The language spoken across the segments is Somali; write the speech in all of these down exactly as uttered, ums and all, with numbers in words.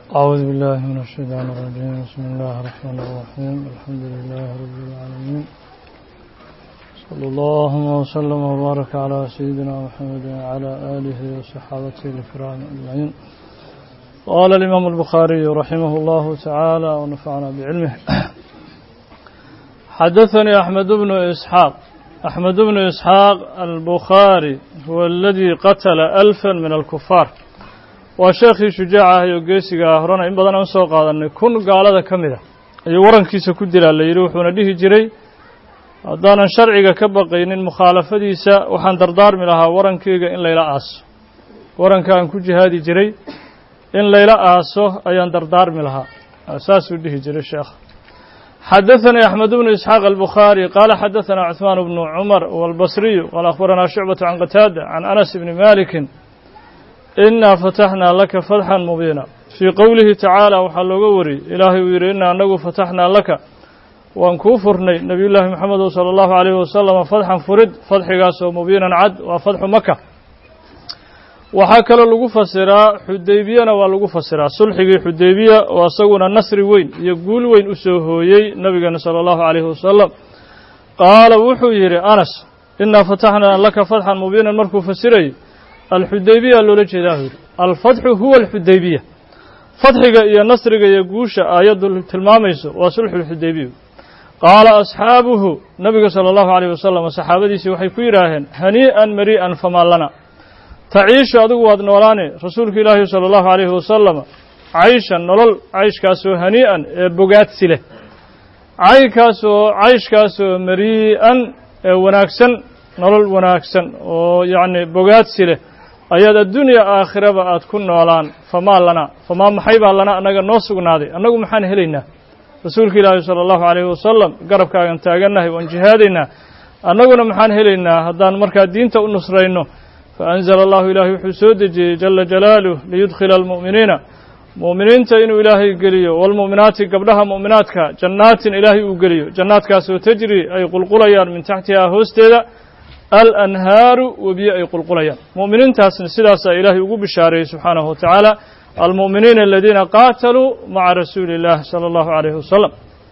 أعوذ بالله من الشيطان الرجيم. بسم الله الرحمن الرحيم. الحمد لله رب العالمين. صلى الله وسلم وبارك على سيدنا محمد وعلى آله وصحابته الكرام أجمعين. قال الإمام البخاري رحمه الله تعالى ونفعنا بعلمه. حدثني أحمد بن إسحاق أحمد بن إسحاق البخاري هو الذي قتل ألفا من الكفار. وشيخي شجاعة يوجيسي هرنا إن بدنا نسوق هذا إن كن قال هذا كمذا يورن كيس كدلا اللي يروح وناديه جري دانا شرعي كبقين المخالفة دي سا وحن دردار ملها ورن كيجا إن ليلا آس ورن كان كوجي هذه جري إن ليلا آسه أيان دردار ملها أساس وديه جري الشيخ. حدثني أحمد بن إسحاق البخاري قال حدثنا عثمان بن عمر والبصري قال أخبرنا شعبة عن قتادة عن أنس بن مالك إنا فتحنا لك فتحا مبينا في قوله تعالى وحلقوري إلهي ويري إنا أنه فتحنا لك وانكوفرني نبي الله محمد صلى الله عليه وسلم فتحا فرد فتح قاسو مبينا عد وفتح مكة وحكى لغو فسرا حديبيا ولغو فسرا صلحي حديبيا وصغنا النصر وين يقول وين أسوهوي نبي صلى الله عليه وسلم قال وحو يري أنس إنا فتحنا لك فتحا مبينا مركو فسري الحديبية لولا جداه الفتح هو الحديبية فتحك يا نصرك يا جوش آيات التلماميس وصلح الحديبية. قال أصحابه نبي صلى الله عليه وسلم صحابتي سوحي كيراهن هنيئا مريئا فما لنا تعيش أدو ودنوراني رسولك الله صلى الله عليه وسلم عيشا نلل عيش كاسو هنيئا بقات سله عي كاسو عيش كاسو مريئا وناكسا نلل وناكسا ويعني بقات سله ayaad addunya aakhiraba aad ku noolaan famaa lana famaa maxay baa lana anaga noo sugnaaday annagu maxaan helaynaa rasuulka ilaahi sala allahu calayhi wasalam garabkaagan taagannahay waan jihaadaynaa annaguna maxaan helaynaa haddaan markaa diinta u nusrayno fa anzala allahu ilaahay wuxuu soo dejiyey jala jalaaluh liyudkhila almu'miniina mu'miniinta inuu ilaahay geliyo walmu'minaati gabdhaha mu'minaadka jannaatin ilaahay uu geliyo jannaadkaasoo tajri ay qulqulayaan min taxtihaa hoosteeda الأنهار وبيئة قلقليا مؤمنين تاسن سلاسة إلهي أقوب الشاري سبحانه وتعالى المؤمنين الذين قاتلوا مع رسول الله صلى الله عليه وسلم.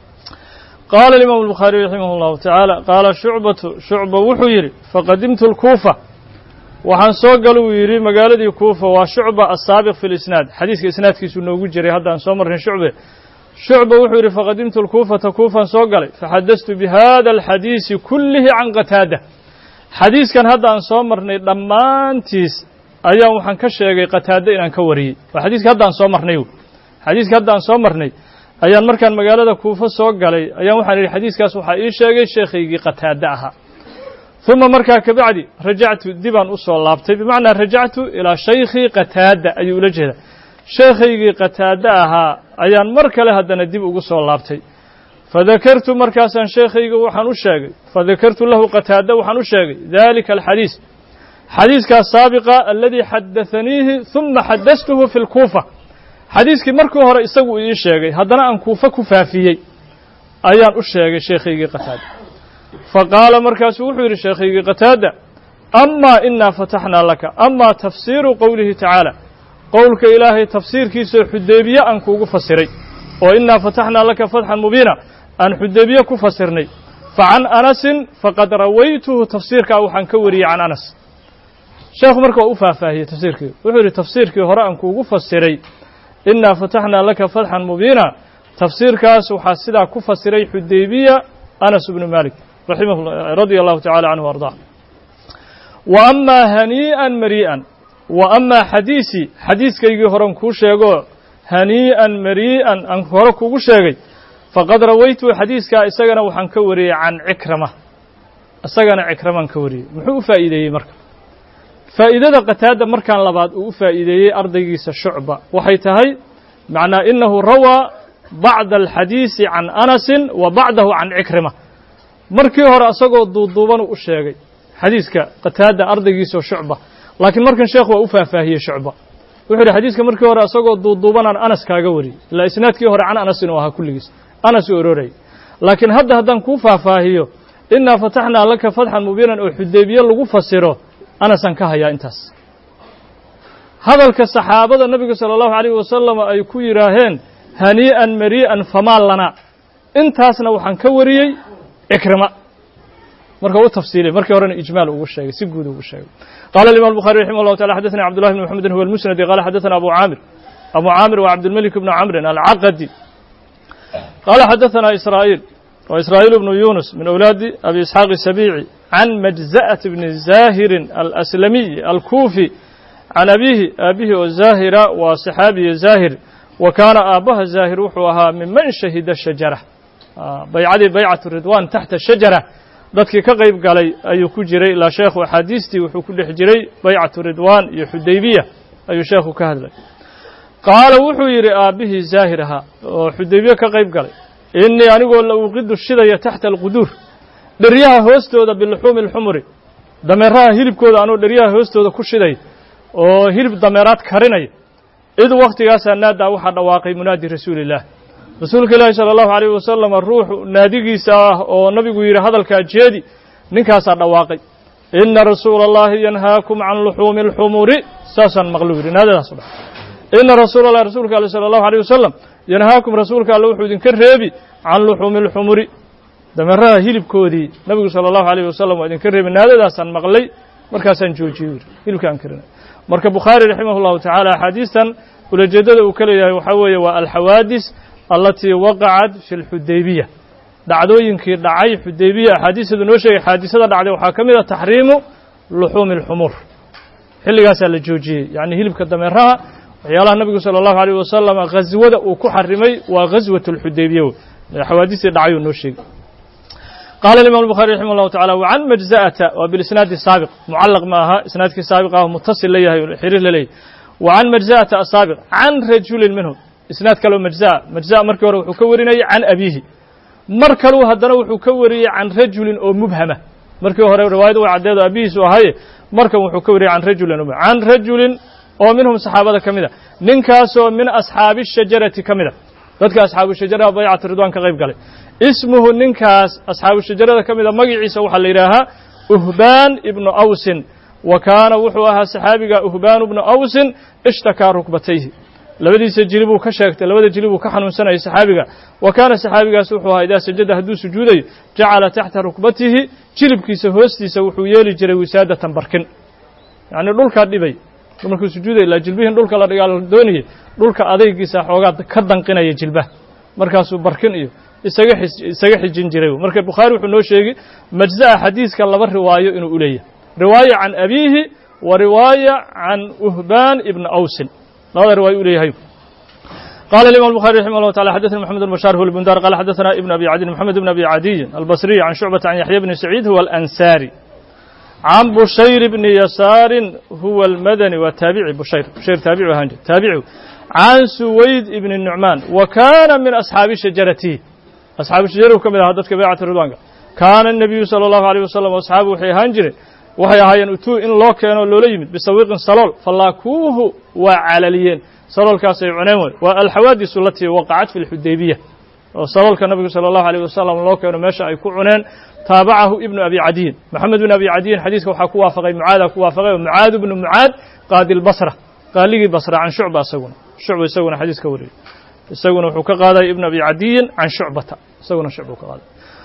قال الإمام البخاري رحمه الله تعالى قال شعبة شعبة وحيري فقدمت الكوفة وحن سوقلوا يري مقالة الكوفة وشعبة السابق في الإسناد حديث إسناد كيسو نوجد جري هذا أن سومر شعبة شعبة وحيري فقدمت الكوفة كوفا سوقلي فحدثت بهذا الحديث كله عن قتادة حديث كان هذا أن صامرني دمانتيس أيام وحن كشيء قتادة إن كوري وحديث هذا أن صامرني حديث هذا أن صامرني أيام مركان مقالة كوفة سوق علي أيام وحن الحديث كاسو حقيقي شيء شيخي قتادها ثم مركا كبعدي رجعت ديبان أصول لابتي بمعنى رجعت إلى شيخي قتادة أي وجهه شيخي قتادها أيام مركا لها دنا ديب أصول لابتي فذكرت مركزا شيخي وحن الشاقي فذكرت له قتادة وحن الشاقي ذلك الحديث حديث كالسابقة الذي حدثنيه ثم حدثته في الكوفة حديث كمركو هرا يسوي الشاقي هذا أن كوفة كفافيي أيان الشاقي شيخي قتادة فقال مركز وحير شيخي قتادة أما إنا فتحنا لك أما تفسير قوله تعالى قولك إلهي تفسير كيسو حديبية أنكو فسري وإنا فتحنا لك فتحا مبينا أن حديبية كفسرني فعن أنس فقد رويته تفسيرك أو حنكوري عن أنس شيخ مركو أوفا فاهي تفسيرك وحوري تفسيرك هراء أنكو كفسري إنا فتحنا لك فتحا مبينا تفسيرك سوحاسدا كفسري حديبية أنس بن مالك رحمه الله رضي الله تعالى عنه وارضاه. وأما هنيئا مريئا وأما حديثي حديث كي هران كوشيغو هنيئا مريئا أن هركو كوشيغي فقد رويت حديث كإساقنا وحن كوري عن عكرمة إساقنا عكرمة كوري محو فائدة مركب فائدة قتادة مركان لبعض وفائدة أرضيس الشعبة وحيتهي معنى إنه روى بعض الحديث عن أنس وبعده عن عكرمة مركي هرا أساقو الضوضوبان وشيغي حديث قتادة أرضيس الشعبة لكن مركان شيخ وأوفا فهي شعبة وحده حديث كمركي هرا أساقو الضوضوبان عن أنس كاقوري لا إسنادكي هرا عن أنس وها كليس أنس أوروري لكن هذا هذا كوفا فاهيو إنا فتحنا لك فتحا مبينا أو حديبية لغو فسره أنس انكها يا انتاس hadalka saxaabada nabiga sala allahu calayhi wasalam ay ku yidhaaheen hanii'an marii'an famaa lana intaasna waxaan ka wariyey cikrima marka u tafsiilay markii horena ijmaal ugu sheegay si guud ugu sheegay qaala al-imam al-bukhari rahimahullahu ta'ala hadathana abdullah ibn muhammad huwa al-musnad qala hadathana abu amir abu amir wa abd al-malik ibn amr al-aqadi qala hadathana israa'il wa israa'il ibn yunus min awladi abi ishaq as-sabi'i an majza'at ibn zahir al-aslami al-kufi an abihi abihi wa zahira wa sahabi zahir wa kana abaha zahir wuxuu ahaa mimman shahida shajara bay'adi bay'atu ridwan tahta shajara dadkii ka qayb galay ayuu ku jiray ilaa sheekhu axaadiistii wuxuu ku dhex jiray baycatu ridwaan iyo xudaybiya ayuu sheekhu ka hadlay qaala wuxuu yidhi aabbihii zaahir ahaa oo xudaybiye ka qayb galay innii anigoo la uqidu shidaya taxta alquduur dheryaha hoostooda biluxuumi alxumuri dameeraha hilibkooda anuu dheryaha hoostooda ku shiday oo hilib dameeraad karinaya id wakhtigaasaa naadaa waxaa dhawaaqay munaadi rasuulillaah rasuulka ilaahi sala allahu calayhi wasalam ruux naadigiisa ah oo nabigu yidhi hadalkaa jeedi ninkaasaa dhawaaqay ina rasuula allahi yanhaakum can luxuumi alxumuri saasaan maqlu yidhi naadadaasu dha ina rasuula allahi rasuulka alle sala allahu alayh wasalam yanhaakum rasuulka alle wuxuu idinka reebi can luxuumi alxumuri dameeraha hilibkoodii nabigu sala allahu alayh wasalam waa idinka reebi naadadaasaan maqlay markaasaan joojiyey yidhi hilibka aan karinay marka bukhaari raximah llahu tacaala axaadiistan ulajeeddada uu ka leeyahay waxaa weeye waa alxawaadis allatii waqacat fi lxudaybiya dhacdooyinkii dhacay xudaybiya axaadiisadu noo sheegay xaadisada dhacday waxaa ka mid a taxriimu luxuumi alxumur xilligaasaa la joojiyey yacni hilibka dameeraha waxyaalaha nabigu sala allahu alayh wasalam ghaswada uu ku xarimay waa ghaswat alxudaybiya wey xawaadistii dhacayuu noo sheegay qaala alimam albukhari raximah llahu tacala wacan majza'ata waa bilisnaadi saabiq mucallaq ma aha isnaadkii saabiq ah mutasil la yahay xiriir la leeyahy wacan majza'ata asaabiq can rajulin minhum isnaad kaleo majza'a majza'a markii hore wuxuu ka warinayay can abiihi mar kaluu haddana wuxuu ka wariyey can rajulin oo mubhama markii hore riwaayadu way caddeedo abihiisu ahaye markan wuxuu ka wariyey can rajulin can rajulin oo minhum saxaabada ka mid a ninkaasoo min asxaabi shajarati ka mid a dadka asxaabu shajaraha baycatu ridwaan ka qayb galay ismuhu ninkaas asxaabu shajarada ka mid a magaciisa waxaa la yidhaahaa uhbaan ibnu awsin wa kaana wuxuu ahaa saxaabiga uhbaan ibnu awsin ishtakaa rukbatayhi labadiisa jili buu ka sheegtay labada jili buu ka xanuunsanayay saxaabiga wa kaana saxaabigaas wuxuu ahaa idaa sajada hadduu sujuudayo jacala taxta rukbatihi jilibkiisa hoostiisa wuxuu yeeli jiray wisaadatan barkin yacni dhulkaa dhibay markuu sujuuday ilaa jilbihin dhulka la dhigaa la doonayay dhulka adaygiisa xoogaa ka danqinaya jilbaha markaasuu barkin iyo isaga xis isaga xijin jiray marka bukhaari wuxuu noo sheegay majza'a xadiiska laba riwaayo inuu u leeyahay riwaaya can abiihi wa riwaaya can uhbaan ibni awsin labada riwaayo u leeyahay قال الإمام البخاري رحمه الله تعالى حدثنا محمد بن بشار هو البندار قال حدثنا ابن أبي عدي محمد بن أبي عدي البصري عن شعبة عن يحيى بن سعيد هو الأنساري عن بشير بن يسار هو المدني والتابعي بشير بشير تابعي هانجي تابعي عن سويد بن النعمان وكان من أصحاب شجرته أصحاب الشجرة وكمل هذا كبيعة الرضوان كان النبي صلى الله عليه وسلم وأصحابه حي هانجري وهي هاين أتو إن الله كانوا لوليمد بسويق صلول فلاكوه وعلليين صلول كاسي عناوي والحوادث التي وقعت في الحديبية وصلول النبي صلى الله عليه وسلم الله كانوا ماشى يكون عنان تابعه ابن أبي عدي محمد بن أبي عدي حديثه وحكوا وافقي معاذ وافقي معاذ بن معاذ قاضي البصرة قال لي بصرة عن شعبة سونا شعبة يسونا حديث كوري يسونا وحكى قاضي ابن أبي عدي عن شعبة سونا شعبة قاضي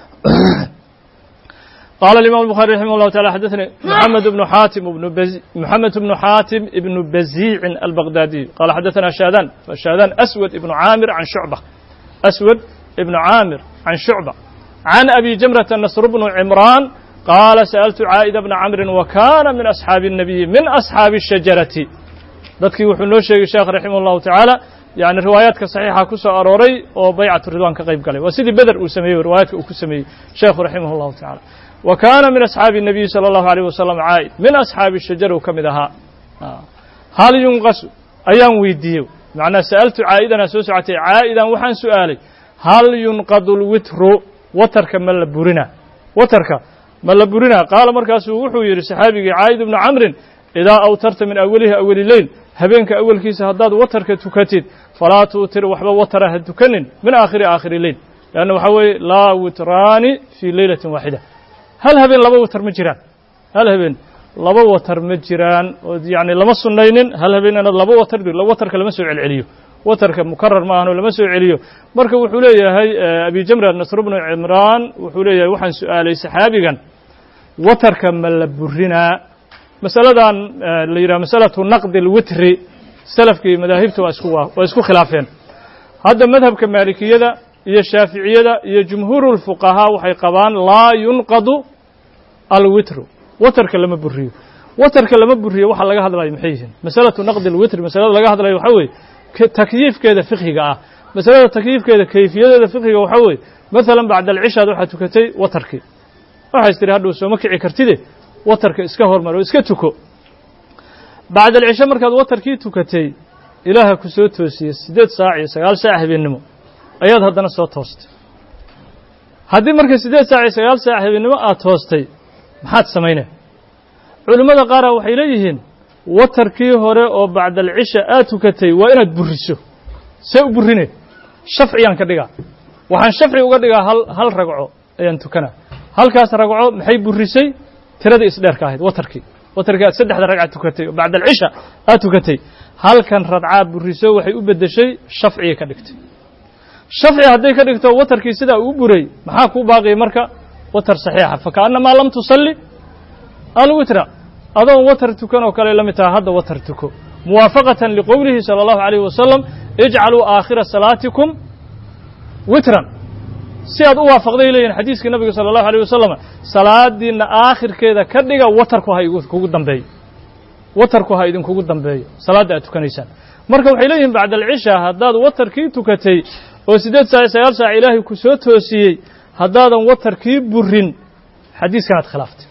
قال الإمام البخاري رحمه الله تعالى حدثني محمد بن حاتم بن بزي محمد بن حاتم بن بزيع البغدادي قال حدثنا شاذان فشاذان أسود بن عامر عن شعبة أسود بن عامر عن شعبة عن أبي جمرة النصر بن عمران قال سألت عائد بن عمرو وكان من أصحاب النبي من أصحاب الشجرة ذكي وحنو الشيخ رحمه الله تعالى يعني روايات كصحيحة كسو أروري وبيعة الرضوان كغيب قلي وسيدي بدر أسميه وروايات أكسميه شيخ رحمه الله تعالى وكان من أصحاب النبي صلى الله عليه وسلم عائد من أصحاب الشجرة وكمدها هل ينقص أيام ويديو معنى سألت عائدا سوسعتي عائدا وحن سؤالي هل ينقض الوتر وترك من لبورنا وترك من لبورنا قال مركز وحو يري صحابي عائد بن عمرو إذا أوترت من أوله أول الليل هبينك أول كيس هداد وترك تكتد فلا توتر وحبا وتره تكنن من آخر آخر الليل لأنه حوي لا وتران في ليلة واحدة هل هبين لبا وتر مجران هل هبين laba watar ma jiraan oo yacni lama sunnaynin hal habeen inaad laba watar laba watarka lama soo celceliyo watarka mukarar ma ahano lama soo celiyo marka wuxuu leeyahay abi jamra nasr ibnu cimraan wuxuu leeyahay waxaan su'aalay saxaabigan watarka ma la burinaa masaladan la yidhaha masalatu naqdi alwitri salafkii madaahibta waa isku waa isku khilaafeen hadda madhabka maalikiyada iyo shaaficiyada iyo jumhuuru lfuqahaa waxay qabaan laa yunqadu alwitru watarka lama buriyo watarka lama buriyo waxa laga hadlayo maxay yihiin masalatu naqdi alwitri masalada laga hadlayo waxa weeye takyiifkeeda fiqhiga ah masalada takyiifkeeda kayfiyadeeda fiqhiga waxa weeye maalan bacda alcishaad waxaad tukatay watarkii waxays tiri hadhow sooma kici kartide watarka iska hormar oo iska tuko bacda alcisha markaad watarkii tukatay ilaaha ku soo toosiyey siddeed saac iyo sagaal saac habeennimo ayaad haddana soo toostay haddii marka siddeed saac iyo sagaal saac habeennimo aad toostay maxaad samaynay culimmada qaara waxay leeyihiin watarkii hore oo bacda alcisha aad tukatay waa inaad buriso see u burine shafciyaan ka dhigaa waxaan shafci uga dhigaa hal hal ragco ayaan tukanaa halkaas ragco maxay burisay tiradii isdheerka ahayd watarkii watarkii aad saddexda ragca tukatay oo bacda alcisha aad tukatay halkan radcaa buriso waxay u beddeshay shafciga ka dhigtay shafci hadday ka dhigto watarkii sidaa uu buray maxaa kuu baaqiyay marka watar saxiixa fakaannamaa lam tusalli alwitra adoon watar tukan oo kale la mid taha hadda watar tuko muwaafaqatan liqowlihi sala allahu calayhi wasalam ijcaluu aakhira salaatikum witran si aad u waafaqday leeyihin xadiiskii nabiga sala allahu alayh wasalam salaadiinna aakhirkeeda ka dhiga watarku ha kugu dambeeyo watarku ha idinkugu dambeeyo salaadda aad tukanaysaan marka waxay leeyihiin bacda alcisha haddaad watarkii tukatay oo siddeed saac iyo sagaal saac ilaahay ku soo toosiyey haddaadan watarkii burin xadiiskan aad khilaaftay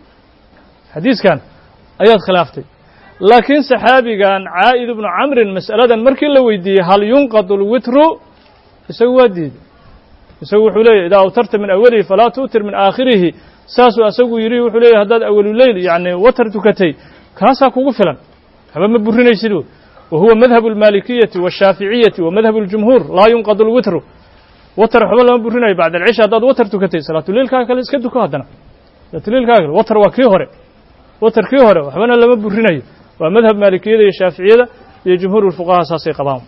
xadiiskan ayaad khilaaftay laakiin saxaabigan caa'id ibnu camrin mas'aladan markii la weydiiyey hal yunqadu alwitru isagu waa diiday isagu wuxuu leeyahy idaa awtarta min awalihi falaa tuutir min aakhirihi saasuu asagu yidhi wuxuu leeyahy haddaad awaluleyl yacni watar tukatay kaasaa kugu filan haba ma burinaysid wa huwa madhabu almaalikiyati waashaaficiyati wa madhabu aljumhuur laa yunqadu alwitru watar waxba lama burinayo bacda alcisha haddaad watar tukatay salaatuleilkaaga kale iska duko haddana salaatuleilkaaga kale watar waa kii hore watar kii hore waxbana lama burinayo waa madhab maalikiyada iyo shaaficiyada iyo jumhuur lfuqahaa saasay qabaan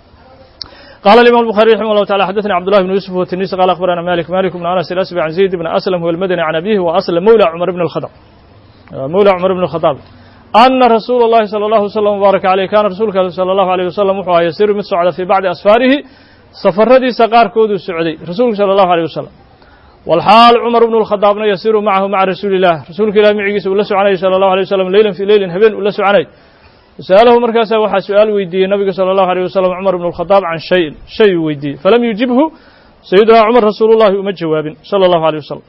قال الإمام البخاري رحمه الله تعالى حدثنا عبد الله بن يوسف والتنيسي قال أخبرنا مالك مالك بن أنس الأسبع عن زيد بن أسلم هو المدني عن أبيه وأسلم مولى عمر بن الخطاب مولى عمر بن الخطاب أن رسول الله صلى الله عليه وسلم وبارك عليه كان رسولك صلى الله عليه وسلم وحوى يسير من السعودة في بعض أسفاره سفردي سقار كود السعودي رسولك صلى الله عليه وسلم والحال عمر بن الخطاب يسير معه مع رسول الله رسولك إلى معيس ولسوا عليه صلى الله عليه وسلم ليلا في ليل هبين ولسوا عليه سأله مركز وحا سؤال ويدي النبي صلى الله عليه وسلم عمر بن الخطاب عن شيء شيء ويدي فلم يجبه سيدنا عمر رسول الله وما جواب صلى الله عليه وسلم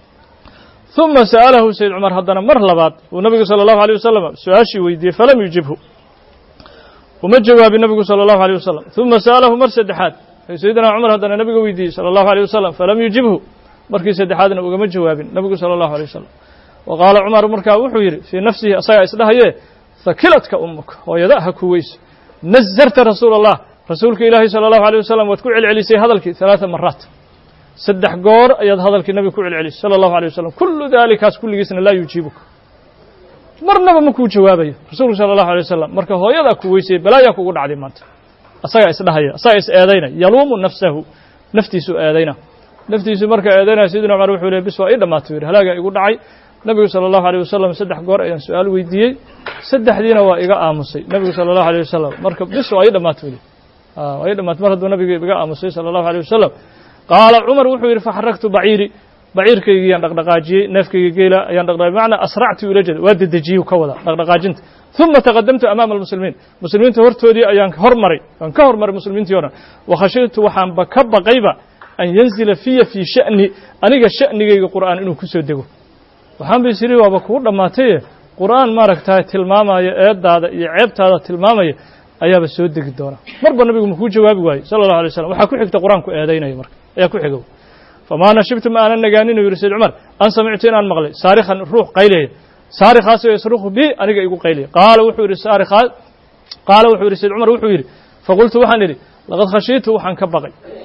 ثم سأله سيد عمر هدنا مر لبعض والنبي صلى الله عليه وسلم سؤال شيء ويدي فلم يجبه وما جواب النبي صلى الله عليه وسلم ثم سأله مر سدحات سيدنا عمر هدنا النبي ويدي صلى الله عليه وسلم فلم يجبه مركز سدحات وما جواب النبي صلى الله عليه وسلم وقال عمر مركا وحوير في نفسه أصيع إسلاه فكلتك أمك ويدأها كويس نزرت رسول الله رسولك إلهي صلى الله عليه وسلم وتكوع العليسي هذا الكي ثلاث مرات سدح قور أيض هذا الكي النبي كوع العليسي صلى الله عليه وسلم كل ذلك هاس كل جسنا لا يجيبك مرنا بمكو جوابي رسولك صلى الله عليه وسلم مركا هو يدأ كويسي بلا يكو قد علي مانت أصيع إسلاه أصيع إسئادينا يلوم نفسه نفتي سؤادينا نفتي سمركا آدينا سيدنا عمر وحوله بسوا إلا ما تفير هلاقا يقول دعي nabigu sala allahu alayh wasalam saddex goor ayaan su-aal weydiiyey saddexdiina waa iga aamusay nabigu sala allahu alayh wasalam marka bis waa ii dhammaatay weli waa ii dhammaatay mar hadduu nabiga iga aamusay sala allahu alayh wasalam qaala cumar wuxuu yidhi faxaragtu baciiri baciirkaygiyaan dhaqdhaqaajiyey neefkayga geela ayaan dhaqdhaqaajiyey macnaa asractu ila jada waa dedejiyey ka wada dhaqdhaqaajinta ثuma taqadamtu amaama almuslimiin muslimiinta hortoodii ayaan hormaray waan ka hormaray muslimiintii o dhan wakhashaytu waxaanba ka baqayba an yanzila fiya fii sha'ni aniga sha'nigayga qur'aan inuu ku soo dego waxaan bay siri waaba kugu dhammaataye qur'aan maaragtahay tilmaamaya eedaada iyo ceebtaada tilmaamaya ayaaba soo degi doona marba nabigu makuu jawaabi waayey sala allahu alay wasalam waxaa ku xigta qur'aanku eedaynaya marka ayaa ku xigow famaa nashibtu ma aanan nagaanin uu yidhi sayd cumar an samictu inaan maqlay saarikhan ruux qaylaya saarikhaasoo yasruqu bi aniga igu qaylaya qaala wuxuu yidhi saarikhaa qaala wuxuu yidhi sayd cumar wuxuu yidhi faqultu waxaan idhi laqad khashiitu waxaan ka baqay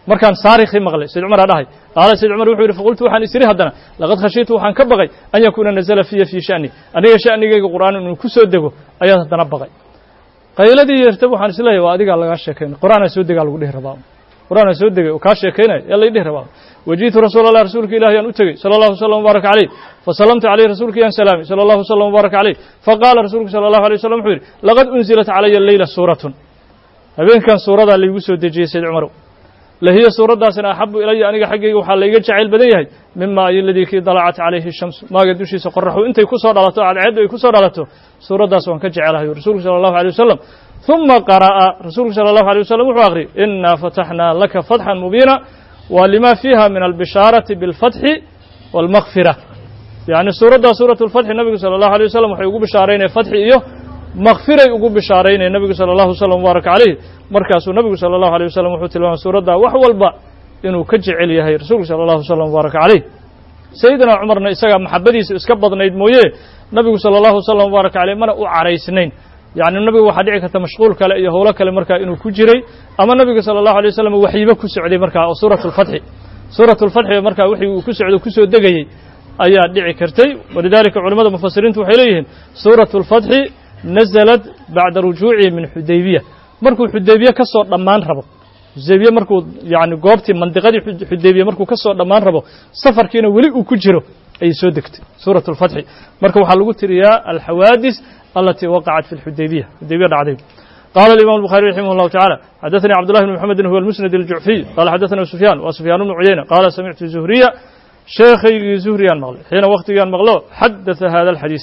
markaan saarikhi maqlay sayd cumar aa dhahay qaala sayd cumar wuxuu yidhi faqultu waxaan isiri haddana laqad khashiitu waxaan ka baqay an yakuuna nazala fiya fii sha'ni aniga sha'nigayga qur'aan inuu ku soo dego ayaan haddana baqay qayladii yeertay waxaan isleeyahay waa adigaa lagaa sheekaynay qur'aana soo degaa lagu dhihi rabaa qur'aana soo degay oo kaa sheekaynaya yaa lay dhihi rabaa wajiitu rasuula allah rasuulka ilahi aan u tegey sala allahu wasalam wbaaraka calayh fasalamtu calayh rasuulka yaan salaamay sala allahu wasalam wbaaraka calayh faqaala rasuulku sala allahu alay wasalam wuxuu yidhi laqad unzilat calaya leyla suuratun habeenkan suuradaa laygu soo dejiyey sayd cumarow lahiya suuraddaasina axabu ilaya aniga xaggayga waxaa layga jacayl badan yahay mima ayoladii kii dalacat calayhi shamsu maaga dushiisa qoraxu intay ku soo dhalato cadceeddu ay ku soo dhalato suuraddaas waan ka jecelahay rasuulku sala allahu alay wasalam ثuma qara'a rasuulku salى الlahu عalيه wasalam wuxuu akhriyey inaa fataxnaa laka fatxan mubiina wa lima fiiha min albishaaraةi biاlfatxi wاlmakfira yani suuraddaa suuraة اlfatxi nabigu salى الlahu عalيه wasalam waxay ugu bishaaraynaya fatxi iyo makfiray ugu bishaaraynaya nebigu salى الlahu wslam wbaaraka calayh markaasuu nebigu salى الlahu عalيه wasalam wuxuu tilmaamay suuraddaa wax walba inuu ka jecel yahay rasuulku salى الlahu wslam wbaaraka calayh sayidina cumarna isagaa maxabadiisa iska badnayd mooye nabigu salى الlahu wslam wbaaraka calayh mana u caraysnayn yani nabigu waxaa dhici karta mashquul kale iyo howlo kale markaa inuu ku jiray ama nabiga salى الlahu عalيه wasalam waxyiba ku socday markaa oo suuraة اlfatxi suuraة اlfatxi markaa wixii uu ku socdo kusoo degayey ayaa dhici kartay walidalika culamada mufasiriintu waxay leeyihiin suuraة اlfatxi naزlat bacda rujuucihi min xudaybiya markuu xudaybiye ka soo dhammaan rabo xudaybiye markuu yani goobtii mandiqadii xudaybiye markuu ka soo dhammaan rabo safarkiina weli uu ku jiro ayay soo degtay suuraة اlfatxi marka waxaa lagu tiriyaa alxawaadis التي وقعت في الحديبية حديبية دعدي قال الإمام البخاري رحمه الله تعالى حدثني عبد الله بن محمد هو المسند الجعفي قال حدثنا سفيان وسفيان بن عيينة قال سمعت زهرية شيخي زهريا مغلو حين وقت كان مغلو حدث هذا الحديث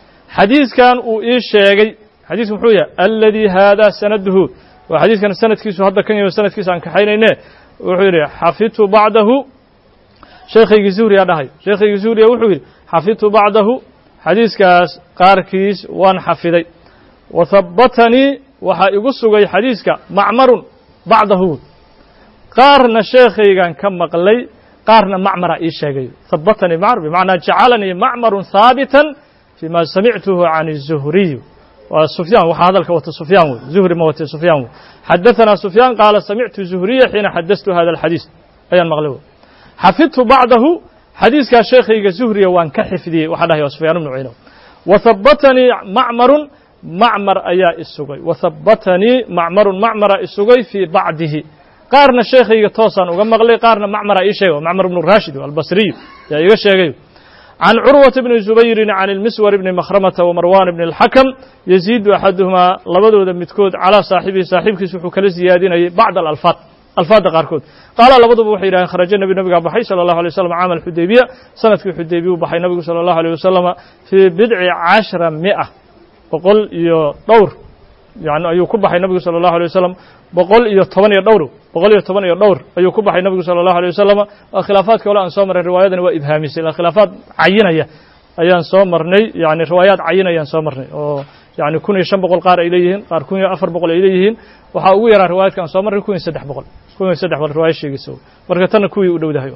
حديث كان وإيش شيء حديث محوية الذي هذا سنده وحديث كان السند كيس هذا كان السند كيس عن كحينين وحيري حفظت بعده شيخي زهريا دهي شيخي زهريا وحيري حفظت بعده xadiiskaas qaarkiis waan xafiday wa habbatanii waxaa igu sugay xadiiska macmarun bacdahu qaarna sheekhaygan ka maqlay qaarna macmara ii sheegay habbatanii macmar bimacnaa jacalanii macmarun haabitan fima samictuhu can الzuhriy waa sufyaan waxaa hadalka wata sufyaan wey zuhri ma wate sufyaan wey xadaثanaa sufyaan qaala samictu zuhriya xiina xadastu hada alxadiis ayaan maqlay wey xafidtu bacdahu xadiiskaa sheekhayga zuhriya waan ka xifdiyey waxaa dhahay waa sufyaan bnu cuyayna wa habbatanii macmarun macmar ayaa isugay wa habbatanii macmarun macmara isugay fii bacdihi qaarna sheekhayga toosaan uga maqlay qaarna macmara ii sheegay macmar bnu raashid albasriyu yaa iga sheegay can curwata bni zubayrin can ilmiswar bni makhramata wa marwan bni اlxakam yaziidu axaduhumaa labadooda midkood calaa saaxibihi saaxiibkiis wuxuu kala siyaadinayay bacda alalfaad alfaadda qaarkood qaala labaduba waxay yidhaheen kharaja nebi nabigaa baxay sala allahu alay wasalam caama alxudaybiya sanadkii xudaybiya u baxay nabigu sala allahu alيyh wasalama fii bidci cashra mi'a boqol iyo dhowr yani ayuu ku baxay nabigu sala allahu alيh wasalam boqol iyo toban iyo dhowr boqol iyo toban iyo dhowr ayuu ku baxay nabigu sala allahu alيh wasalama waa khilaafaadka hole aan soo marnay riwaayadani waa ibhaamisay ilaa khilaafaad cayinaya ayaan soo marnay yani riwaayaad cayina ayaan soo marnay oo yani kun iyo shan boqol qaar ay leeyihiin qaar kun iyo afar boqol ay leeyihiin waxaa ugu yaraa riwaayadka aan soo marnay kun iyo saddex boqol kun iyo saddex boqol riwaaya sheegaysa marka tanna kuwii u dhowdahay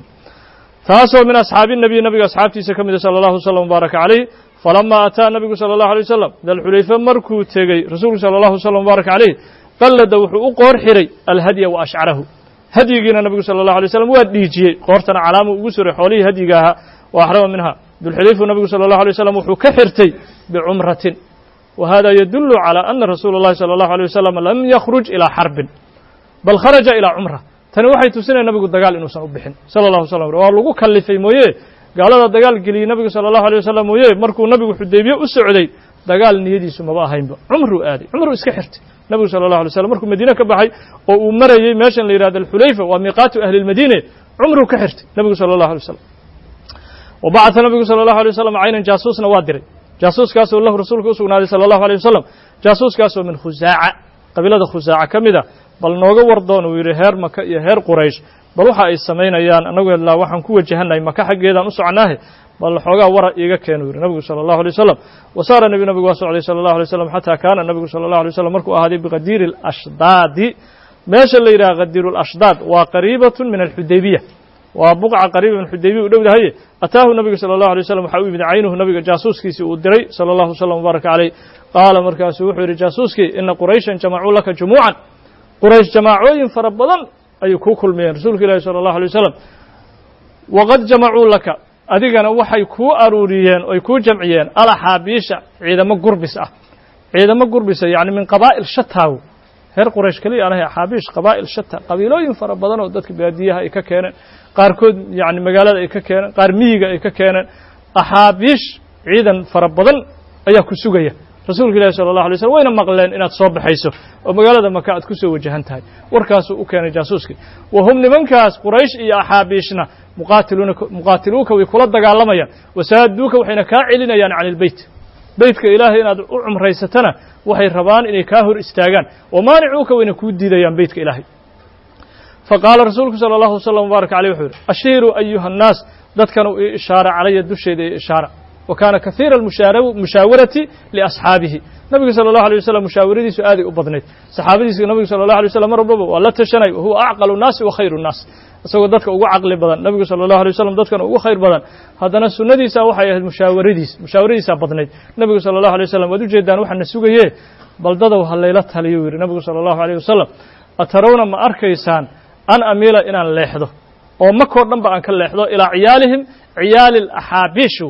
taasoo min asxaabi nabiy nabiga asxaabtiisa ka mida sala allahu wasalam wbaaraka calayh falamaa ataa nabigu sala allahu alay wasalam dalxulayfa markuu tegey rasuulku sala allahu wasalam wbaaraka calayh qallada wuxuu u qoor xiray alhadya wa ashcarahu hadyigiina nabigu sala allahu alay wasalam waa dhiijiyey qoortana calaamuu ugu suray xoolihii hadyiga ahaa wa axrama minha dulxulayfu nabigu sala allahu alay wasalam wuxuu ka xirtay bicumratin wa hada yadullu calى ana rasuula اllahi salى allahu alيyh wasalam lam yakhruj ilىa xarbin bal kharaja ilىa cumra tani waxay tusinaya nabigu dagaal inuusan u bixin sala allahu slam waa lagu kallifay mooye gaalada dagaal geliyey nabigu sala allahu alيyh wasalam mooye markuu nabigu xudaybiye u socday dagaal niyadiisu maba ahaynba cumruu aaday cumruu iska xirtay nabigu sala allahu alay slam markuu madiine ka baxay oo uu marayey meeshan la yihahdo alxulayfa waa miiqaatu ahli lmadiine cumruu ka xirtay nabigu sala allahu alay wasalam wa bacata nabigu sala allahu alay wasalam caynan jaasuusna waa diray jaasuuskaasoo lahu rasuulka u sugnaaday sala allahu alيyh wasalam jaasuuskaasoo min khusaaca qabiilada khusaaca ka mid a bal nooga wardoon uu yidhi heer maka iyo heer quraysh bal waxa ay samaynayaan annagu ilaa waxaan ku wajahannahay maka xaggeedaan u soconnaahe bal xoogaa wara iiga keenu yidhi nabigu sala allahu alay wasalam wa saara nebi nabigu waa socday sala allahu alay wasalam xataa kaana nabigu sala allahu alay wasalam markuu ahaaday biqadiiri alashdaadi meesha la yidhaha qadiiru alashdaad waa qariibatun min alxudaybiya waa buqca qariiba min xudaybiya u dhowdahaye ataahu nabigu sala allahu alay wasalam waxaa u yimid caynuhu nabiga jaasuuskiisii uu diray sala allahu wasalam wbaaraka calayh qaala markaasuu wuxuu yidhi jaasuuskii ina qurayshan jamacuu laka jumuucan quraysh jamaacooyin fara badan أي كوكل من رسولك الله صلى الله عليه وسلم وقد جمعوا لك أدينا وحي كو أروريين أي كو جمعيين على حابيش عندما قربس عندما قربس يعني من قبائل شتاو هر قريش كلي أنا حابيش قبائل شتى قبيلوين فربضنا ودتك بهديها إيك كانن قاركود يعني مقالات إيك كانن قارميجا إيك كانن أحابيش عيدا فربضن أيها كسوجية رسول الله صلى الله عليه وسلم وين مقلين إن تصاب حيسه ومقالة مكات كسو وجهنتها وركاس وكان جاسوسك وهم لمن كاس قريش يا أحابيشنا مقاتلونك مقاتلوك ويقول الدجالميا وسادوك وحين كاعلنا يعني عن البيت بيتك إلهي إن عمر رئيستنا وحي ربان إن كاهر استاجان ومانعوك وإن كودي ديان بيتك إلهي فقال رسولك صلى الله عليه وسلم وبارك عليه وحوله أشيروا أيها الناس ذات كانوا إشارة علي الدشة إشارة وكان كثير المشاورة لأصحابه النبي صلى الله عليه وسلم مشاورتي سؤالي أبضنيت صحابتي النبي صلى الله عليه وسلم ربما ولا تشني وهو أعقل الناس وخير الناس سوى ذاتك أو عقل بدن النبي صلى الله عليه وسلم ذاتك أو خير بدن هذا ناس النبي سوى مشاورتي مشاورتي سأبضنيت النبي صلى الله عليه وسلم ودو جدا وحنا سوقيه بلدده هالليلة هاليور النبي صلى الله عليه وسلم أترون ما أركيسان أن أميل إن اللحظة وما كورن بأن كاللحظة إلى عيالهم عيال الأحابيشو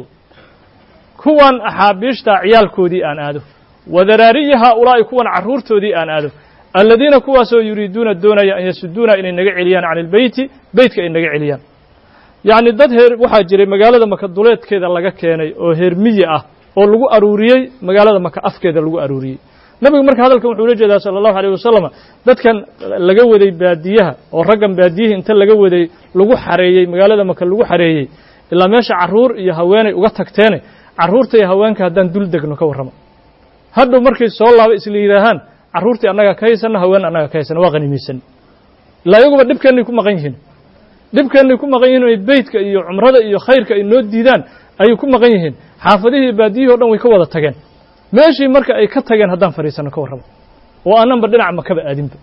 كوان أحابيشتا عيال كودي أن آدو وذراري هؤلاء كوان عرور تودي أن آدو الذين كواسو يريدون الدون أن يسدون إن النقع عليان عن البيت بيتك إن النقع عليان يعني الدد هير waxaa jiray magaalada maka duleedkeeda laga keenay oo heermiye ah oo lagu aruuriyay magaalada maka afkeeda lagu aruuriyay nabiga marka hadalkan wuxuu la jeedaa sallallahu alayhi wasallam dadkan laga waday baadiyaha oo raggan baadiyaha inta laga waday lagu xareeyay magaalada maka lagu xareeyay ilaa meesha caruur iyo haweenay uga tagteen caruurta iyo haweenka haddaan dul degno ka warramo hadhow markay soo laaba isla yiraahaan caruurtii annaga ka haysan haween annaga ka haysan waa qanimaysan ilaa iyaguba dhibkeennay ku maqan yihiin dhibkeennay ku maqan yihiin inay beydka iyo cumrada iyo khayrka ay noo diidaan ayay ku maqan yihiin xaafadihii baadiyihii oo dhan way ka wada tageen meeshii marka ay ka tageen haddaan fadhiisano ka warramo oo aananba dhinaca makaba aadinba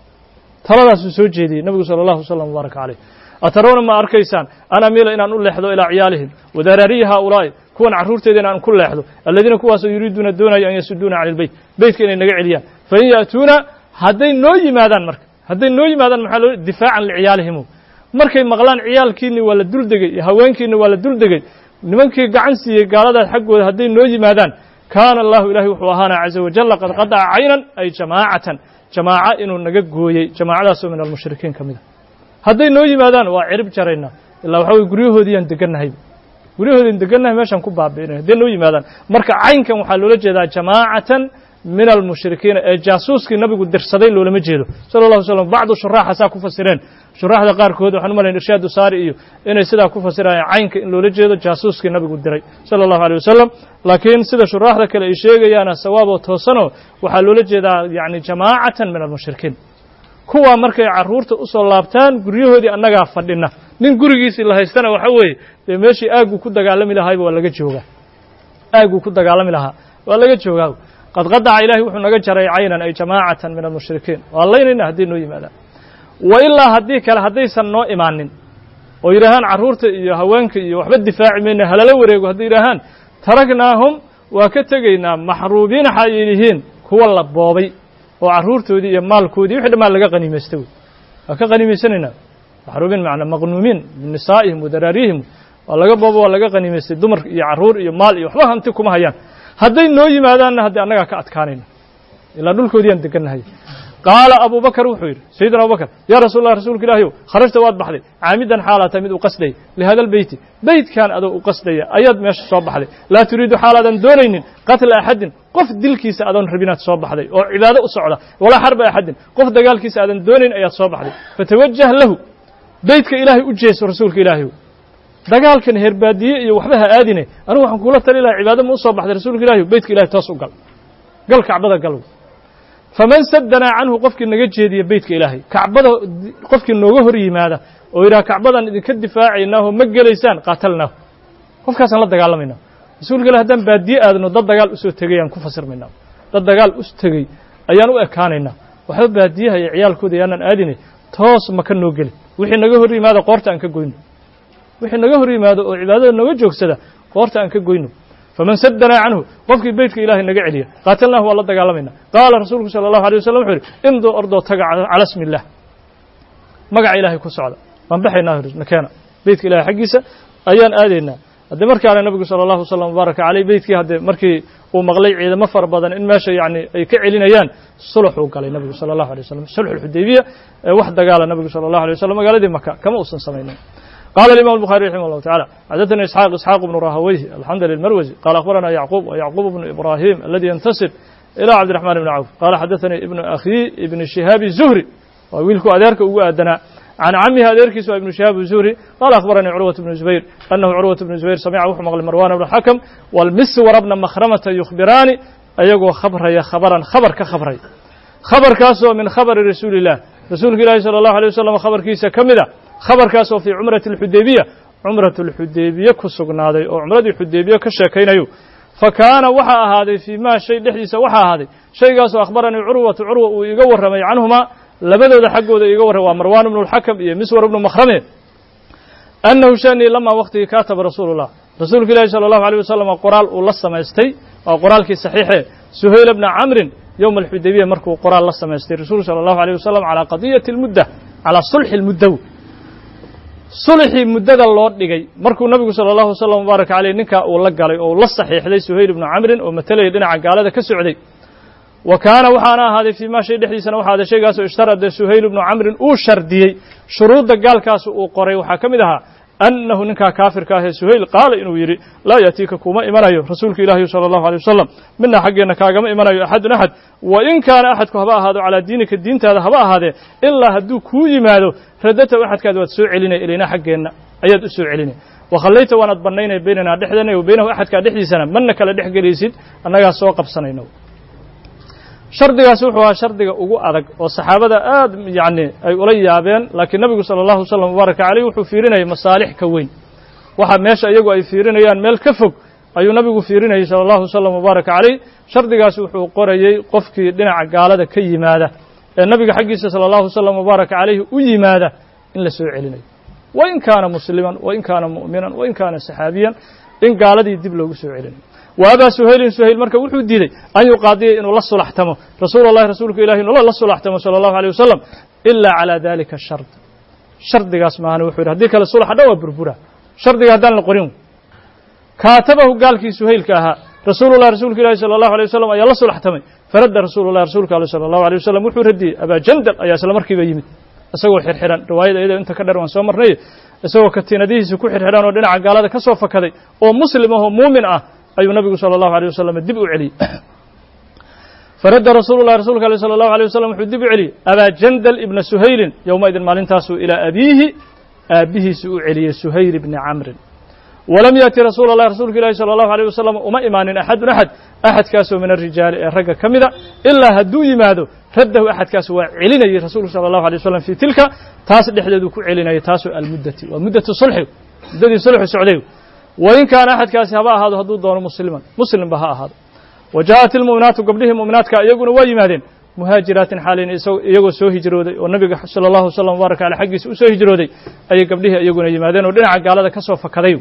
taladaasuu soo jeediyey nabigu sala allahu wasalam wabaaraka caleyh atarawna ma arkaysaan an amiila inaan u leexdo ilaa ciyaalihim wadaaraariyi haaulaa'i kuwan carruurteeda inaan ku leexdo aladiina kuwaasoo yuriiduuna doonaya an yasuduuna cani ilbeyt beytka inay naga celiyaan fain ya'tuuna hadday noo yimaadaan marka hadday noo yimaadaan maxaa loo difaacan liciyaalihimo markay maqlaan ciyaalkiinni waa la duldegay iyo haweenkiinni waa la duldegay nimankii gacan siiyey gaaladaas xaggooda hadday noo yimaadaan kaana allahu ilahi wuxuu ahaana caza wajalla qad qadaca caynan ay jamaacatan jamaaca inuu naga gooyey jamaacadaasoo min almushrikiin ka mid a hadday noo yimaadaan waa cirib jaraynaa ilaa waxa weye guryahoodiiyaan degannahay guryahoodiin degannahay meeshaan ku baabi'inay hadday noo yimaadaan marka caynkan waxaa loola jeedaa jamaacatan min almushrikiina ee jaasuuskii nabigu dirsaday loolama jeedo sala allahu slam bacdu shuraaxa saa ku fasireen shuraaxda qaarkood waxaan u malayn irshaadu saari iyo inay sidaa ku fasirayaan caynka in loola jeedo jaasuuskii nabigu diray sala allahu aleyh wasalam laakiin sida shuraaxda kale ay sheegayaana sawaaboo toosanoo waxaa loola jeedaa yacni jamaacatan min almushrikiin kuwaa markay carruurta u soo laabtaan guryahoodii annagaa fadhina nin gurigiisii la haystana waxa weeye dee meeshii aagguu ku dagaalami lahaayba waa laga joogaa aagguu ku dagaalami lahaa waa laga joogaa qad qadaca ilahi wuxuu naga jaray caynan ay jamaacatan min almushrikiin waa laynayna hadday noo yimaadaan wa ilaa haddii kale haddaysan noo imaanin oo yidhaahaan carruurta iyo haweenka iyo waxba difaaci mayna halala wareego hadday yidhaahaan taraknaahum waa ka tegaynaa maxruubiin waxay yihiin kuwa la boobay oo carruurtoodii iyo maalkoodii wixii dhammaan laga qaniimaysta wey waa ka qaniimaysanaynaa maxruubiin macnaa maqnuumiin min nisaa'ihim wa daraarihim waa laga boobo waa laga qaniimaystay dumar iyo carruur iyo maal iyo waxba hanti kuma hayaan hadday noo yimaadaanna haddii annagaa ka adkaanayna ilaa dhulkoodiyaan degannahay qaala abubakar wuxuu yidhi sayidina abubakar yaa rasuul allah rasuulka ilaahiyow kharajta waad baxday caamidan xaalaata mid u qasdaya lihada albeyti beytkan adoo u qasdaya ayaad meesha soo baxday laa turiidu xaalaadan doonaynin qatla axadin qof dilkiisa adoon rabinaad soo baxday oo cibaado u socda walaa xarba axadin qof dagaalkiisa aadan doonayn ayaad soo baxday fatawajah lahu beytka ilaahay u jeeso rasuulka ilaahiyow dagaalkan heerbaadiye iyo waxba ha aadine anigu waxaan kuula tali lahay cibaado ma u soo baxday rasuulka ilahi beytka ilahay toos u gal gal kacbada gal faman saddanaa canhu qofkii naga jeediya beytka ilaahay kacbada qofkii nooga hor yimaada oo yidhaha kacbadan idinka difaacaynaaho ma gelaysaan qaatalnaahu qofkaasaan la dagaalamaynaa rasuulka ilahi haddaan baadiye aadno dad dagaal usoo tegay aan ku fasirmaynaa dad dagaal us tegey ayaan u ekaanaynaa waxba baadiyaha iyo ciyaalkooda yaanaan aadine toos maka noo geli wixii naga hor yimaada qoorta aan ka goyno wixii naga hor yimaado oo cibaadada nooga joogsada qoorta aan ka goyno faman saddanaa canhu qofkii beytka ilaahay naga celiya qaatalnaahu waa la dagaalamayna qaala rasuulku sala allahu alay wasalam wuxuu yidhi imduu ordoo taga cala smi illah magaca ilaahay ku socda waan baxaynaa nakeena beydka ilaahay xaggiisa ayaan aadaynaa haddii markaana nabigu sala allahu wasalam mubaaraka caleyh beydkii haddee markii uu maqlay ciidamo fara badan in meesha yacni ay ka celinayaan suluxuu galay nabigu sala allahu alay wasalam sulxu lxudaybiya ee wax dagaala nabigu sala allahu alay wasalam magaaladii maka kama uusan samaynin قال الإمام البخاري رحمه الله تعالى حدثنا إسحاق إسحاق بن راهويه الحنظلي المروزي قال أخبرنا يعقوب ويعقوب بن إبراهيم الذي ينتسب إلى عبد الرحمن بن عوف قال حدثني ابن أخي ابن شهاب الزهري وويلكو أدارك وأدنا عن عمه أدارك سوى ابن شهاب الزهري قال أخبرني عروة بن زبير أنه عروة بن زبير سمع وحمق مروان بن الحكم والمسور بن مخرمة يخبراني أيقو خبر يا خبرا خبر كخبري خبر كاسو من خبر رسول الله رسول الله صلى الله عليه وسلم خبر كيسا كمدا خبر كاسو في عمرة الحديبية عمرة الحديبية كسقنادي أو عمرة الحديبية كشاكينيو فكان وحا هذا فيما شيء لحديث وحا هذا شيء قاسو أخبرني عروة عروة ويقور رمي عنهما لبدو حقه يقور هو مروان بن الحكم مسور بن مخرمه أنه شأني لما وقته كاتب رسول الله رسول الله صلى الله عليه وسلم قرال ولص ما يستي أو قرال كي صحيحه سهيل بن عمرو يوم الحديبية مركو قرال لص ما يستي رسول صلى الله عليه وسلم على قضية المدة على صلح المدة صلحي مدة الله دغاي markuu nabigu sallallahu alayhi wasallam baraaka calay ninka uu la galay oo la saxiixday Suhayl ibn Amr oo matalay dhinaca gaalada ka socday wa kaana waxaana ahaaday fi ma shay dhixdiisana waxa hada shaygaas oo ishtarada Suhayl ibn Amr uu shardiyay shuruudda gaalkaas uu qoray waxa kamid ahaa annahu ninka kaafirka ah Suhayl qaal inuu yiri la yatika kuma imanayo rasuulka ilaahi sallallahu alayhi wasallam minna xageena kaagama imanayo ahadun ahad wa in kaana ahadku haba ahaado ala diinika diintaada haba ahaade illa haduu ku yimaado radata waxadkaad waad soo celinay ilayna xageena ayaad u soo celinay wa khallayta waanad banaynay baynana dhexdana iyo baynahu ahadka dhexdiisana manna kala dhexgelisid annaga soo qabsanayno shardigaas wuxuu ahaa shardiga ugu adag oo saxaabada aad yaani ay ula yaabeen laakiin nabigu sallallahu alayhi wasallam baraka alayhi wuxuu fiirinayay masaalix ka weyn waxa meesha iyagu ay fiirinayaan meel ka fog ayuu nabigu fiirinayay sallallahu alayhi wasallam baraka alayhi shardigaas wuxuu qorayay qofkii dhinaca gaalada ka yimaada ee nabiga xaqiisa sallallahu alayhi wasallam baraka alayhi u yimaada in la soo celinayo wa in kaana musliman wa in kaana mu'minan wa in kaana saxaabiyan in gaaladii dib loogu soo celinayo وأبا سهيل سهيل مركب وحود ديدي أن يقاضي إنه لا صلح تمه رسول الله رسولك إلهي إنه لا صلح تمه صلى الله عليه وسلم إلا على ذلك الشرط شرط دي اسمه وحود هديك للصلح دوا بربورة شرط دي هدان القريم كاتبه قال كي سهيل كاها رسول الله رسولك إلهي صلى الله عليه وسلم أي لا صلح تمه فرد رسول الله رسولك صلى الله عليه وسلم وحود ردي أبا جندل أي سلام مركب يمت أسوي حرحران رواية إذا أنت كدر وانسوا مرني أسوي كتينديه سكو حرحران ودنا عقالة كسوف كذي ومسلم وهو مؤمن أه أي النبي صلى الله عليه وسلم دب علي فرد رسول الله رسولك صلى الله عليه وسلم دب علي أبا جندل ابن سهيل يومئذ ما لنتاسوا إلى أبيه أبيه سوء علي سهيل بن عمرو ولم يأتي رسول الله رسولك الله صلى الله عليه وسلم وما إيمان أحد أحد أحد كاسو من الرجال الرجل كمذا إلا هدو يمادو رده أحد كاسو علينا رسول صلى الله عليه وسلم في تلك تاس لحددو علينا تاسو المدة ومدة صلح مدة صلح سعودي وإن كان أحد كاسي هبا هذا هدو دون مسلما مسلم بها هذا وجاءت المؤمنات قبلهم مؤمنات كأيقون ويمادين مهاجرات حالين يقو سو هجرودي والنبي صلى الله عليه وسلم وبارك على حقه سو هجرودي أي قبلها أيقون يمادين ودنا عقالة كسو فكذيو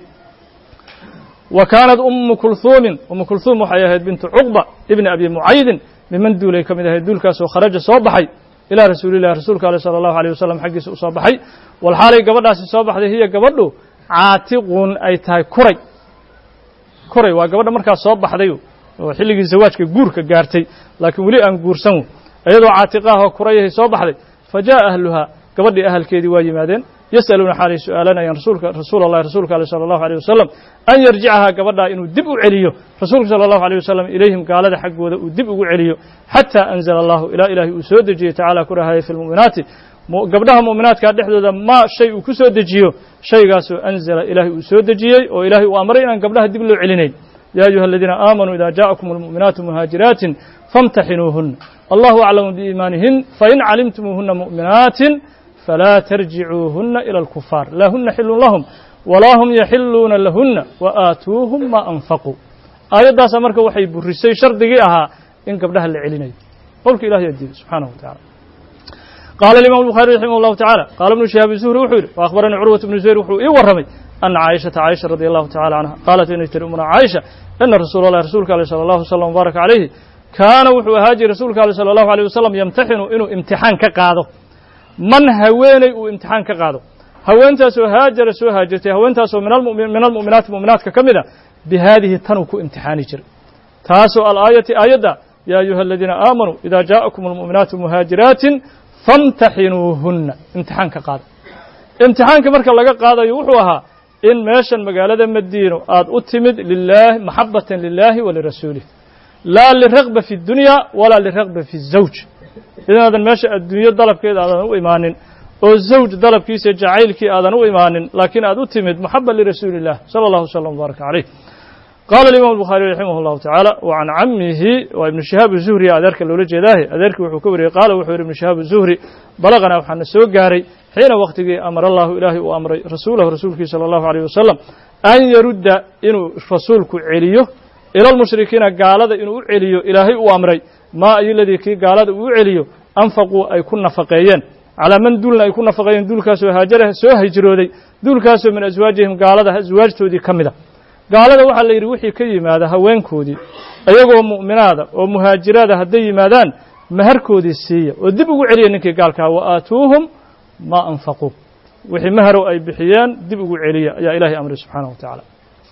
وكانت أم كلثوم أم كلثوم وحياة بنت عقبة ابن أبي معيد ممن دولي كم إذا دول كاسو خرج صوبحي إلى رسول الله رسولك صلى الله عليه وسلم حقه سو صوبحي والحالة قبلها صوبحي هي قبله caatiqun ay tahay kuray kuray waa gabadha markaa soo baxday oo xilligii zawaajka guurka gaartay laakiin wali aan guursan iyadoo caatiqaha kurayahay soo baxday fajaa ahluha gabadhii ahalkeedii waa yimaadeen yasaluuna xaalay su'aalana yan rasuulka rasuulullaahi rasuulka sallallahu alayhi wasallam an yarji'aha gabadha inuu dib u celiyo rasuulka sallallahu alayhi wasallam ilayhim gaalada xaqooda uu dib ugu celiyo hatta anzala Allahu ila ilaahi uu soo dejiyay ta'ala kurahay fil mu'minaati gabdhaha mu'minaadka dhexdooda ma shay uu ku soo dejiyo shaygaas oo anzala ilaahi uu soo dejiyay oo ilaahi uu amray inaan gabdhaha dib loo celinay ya ayuha alladina aamanu idha ja'akumul mu'minatu muhajiratin famtahinuhun Allahu a'lamu bi imanihin fa in 'alimtumuhunna mu'minatin fala tarji'uhunna ila al-kuffar la hunna hillun lahum wa la hum yahilluna lahunna wa atuuhum ma anfaqu ayadaas marka waxay burisay shardigii ahaa in gabdhaha la celinayo qolka ilaahi yadiin subhanahu wa ta'ala قال الإمام البخاري رحمه الله تعالى قال ابن شهاب الزهري وحول وأخبرني عروة بن زبير وحول إيه ورمي أن عائشة عائشة رضي الله تعالى عنها قالت إن اشتري عائشة أن رسول الله رسولك عليه صلى الله عليه وسلم وبارك عليه كان وحو هاجي رسولك عليه صلى الله عليه وسلم يمتحن إنه امتحان كقاده man haweenay uu imtixaan ka qaado haweentaasoo haajara soo haajirtay haweentaasoo min almu'minaati mu'minaadka ka mida bihaadihi tanuu ku imtixaani jiray taasoo alaayati aayadda yaa ayuha aladiina aamanuu idaa jaa'akum almu'minaatu muhaajiraatin famtaxinuuhunna imtixaan ka qaada imtixaanka marka laga qaadayo wuxuu ahaa in meeshan magaalada madiino aad u timid lilahi maxabatan lilaahi wa lirasuulih laa liragba fi dunya walaa liragba fi zawj inaadan meesha adduunyo dalabkeeda aadan u imaanin oo zawj dalabkiisa jacaylkii aadan u imaanin laakiin aad u timid maxaba lirasuuli illah sala allahu wasalam wbaaraka calayh qaala alimaam albukhaariy raximah allahu tacaala wa can camihi waa ibnu shihaab zuhri adeerka loola jeedaahe adeerkii wuxuu ka wariyey qaala wuxuu yidhi ibnu shihaab zuhri balaqanaa waxaana soo gaaray xiina waktigii amara allahu ilaahay uu amray rasuulahu rasuulkiisa sala allahu alayh wasalam an yarudda inuu rasuulku celiyo ila almushrikiina gaalada inuu u celiyo ilaahay uu amray maa ayoladii kii gaalada uu u celiyo anfaquu ay ku nafaqeeyeen calaa man duulna ay ku nafaqeeyeen duulkaasoo haajara soo hijrooday duulkaasoo min aswaajihim gaalada aswaajtoodii ka mida gaalada waxaa la yidhi wixii ka yimaada haweenkoodii iyagoo mu'minaada oo muhaajiraada hadday yimaadaan maharkoodii siiya oo dib ugu celiya ninkii gaalkaa wa aatuuhum maa anfaquu wixii maharow ay bixiyeen dib ugu celiya ayaa ilahay amray subxaanahu wa tacaala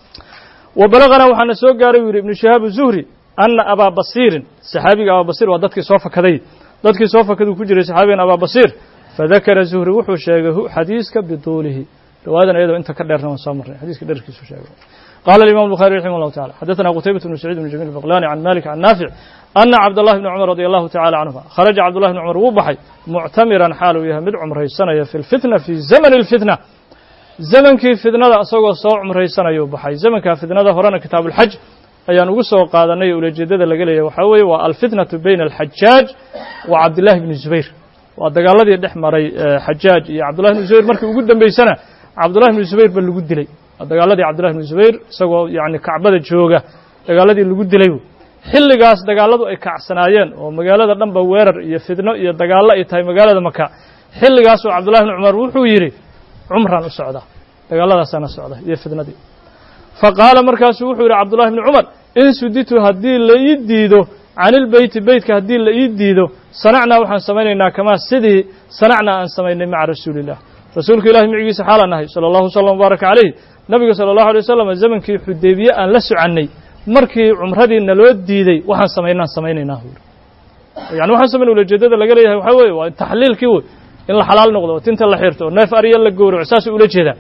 wa balaqanaa waxaana soo gaaray uu yidhi ibnu shihaab zuhri anna abaa basiirin saxaabiga abaa basiir waa dadkii soo fakaday dadkii soo fakaduu ku jiray saxaabigan abaa basiir fadakara zuhri wuxuu sheegay xadiiska bituulihi riwaayadan iyadoo inta ka dheerna waan soo marnay xadiiska dherkiisu sheegay قال الإمام البخاري رحمه الله تعالى حدثنا قتيبة بن سعيد بن جميل البغلاني عن مالك عن نافع أن عبد الله بن عمر رضي الله تعالى عنهما خرج عبد الله بن عمر وبحي معتمرا حاله يهمد عمره سنة في الفتنة في زمن الفتنة زمن كي فتنة أصوى صوع عمره سنة يوبحي زمن كي فتنة هرانا كتاب الحج أيان وقصوا قادني أولي جدد لقليه وحوي والفتنة بين الحجاج وعبد الله بن الزبير والدقال الذي يدحمري حجاج يا عبد الله بن الزبير مركب قدام بيسنة عبد الله بن الزبير بل قد لي dagaaladii cabdullahi bn zubayr isagoo yani kacbada jooga dagaaladii lagu dilay xilligaas dagaaladu ay kacsanaayeen oo magaalada dhanba weerar iyo fidno iyo dagaallo ay tahay magaalada maka xilligaasoo cabdullahi bn cumar wuxuu yidhi cumraan u socda dagaalladaasaana socda iyo fidnadii faqaala markaasuu wuxuu yidhi cabdullahi bni cumar in suditu haddii la ii diido canilbeyti beytka haddii la ii diido sanacnaa waxaan samaynaynaa kamaa sidii sanacnaa aan samaynay maca rasuuli illah rasuulka ilahi micigiisa xaalaan nahay sala allahu wasalam wbaaraka calayh nabiga sala allahu alay wasalam zamankii xudaybiye aan la socannay markii cumradii naloo diiday waxaan samaynaan samaynaynaa buuri yani waxaan samayn ulajeedada laga leeyahay waxaa weeye waa taxliilkii wey in la xalaal noqdo oo tinta la xirto oo neef ariya la gowraco saasuu ula jeedaa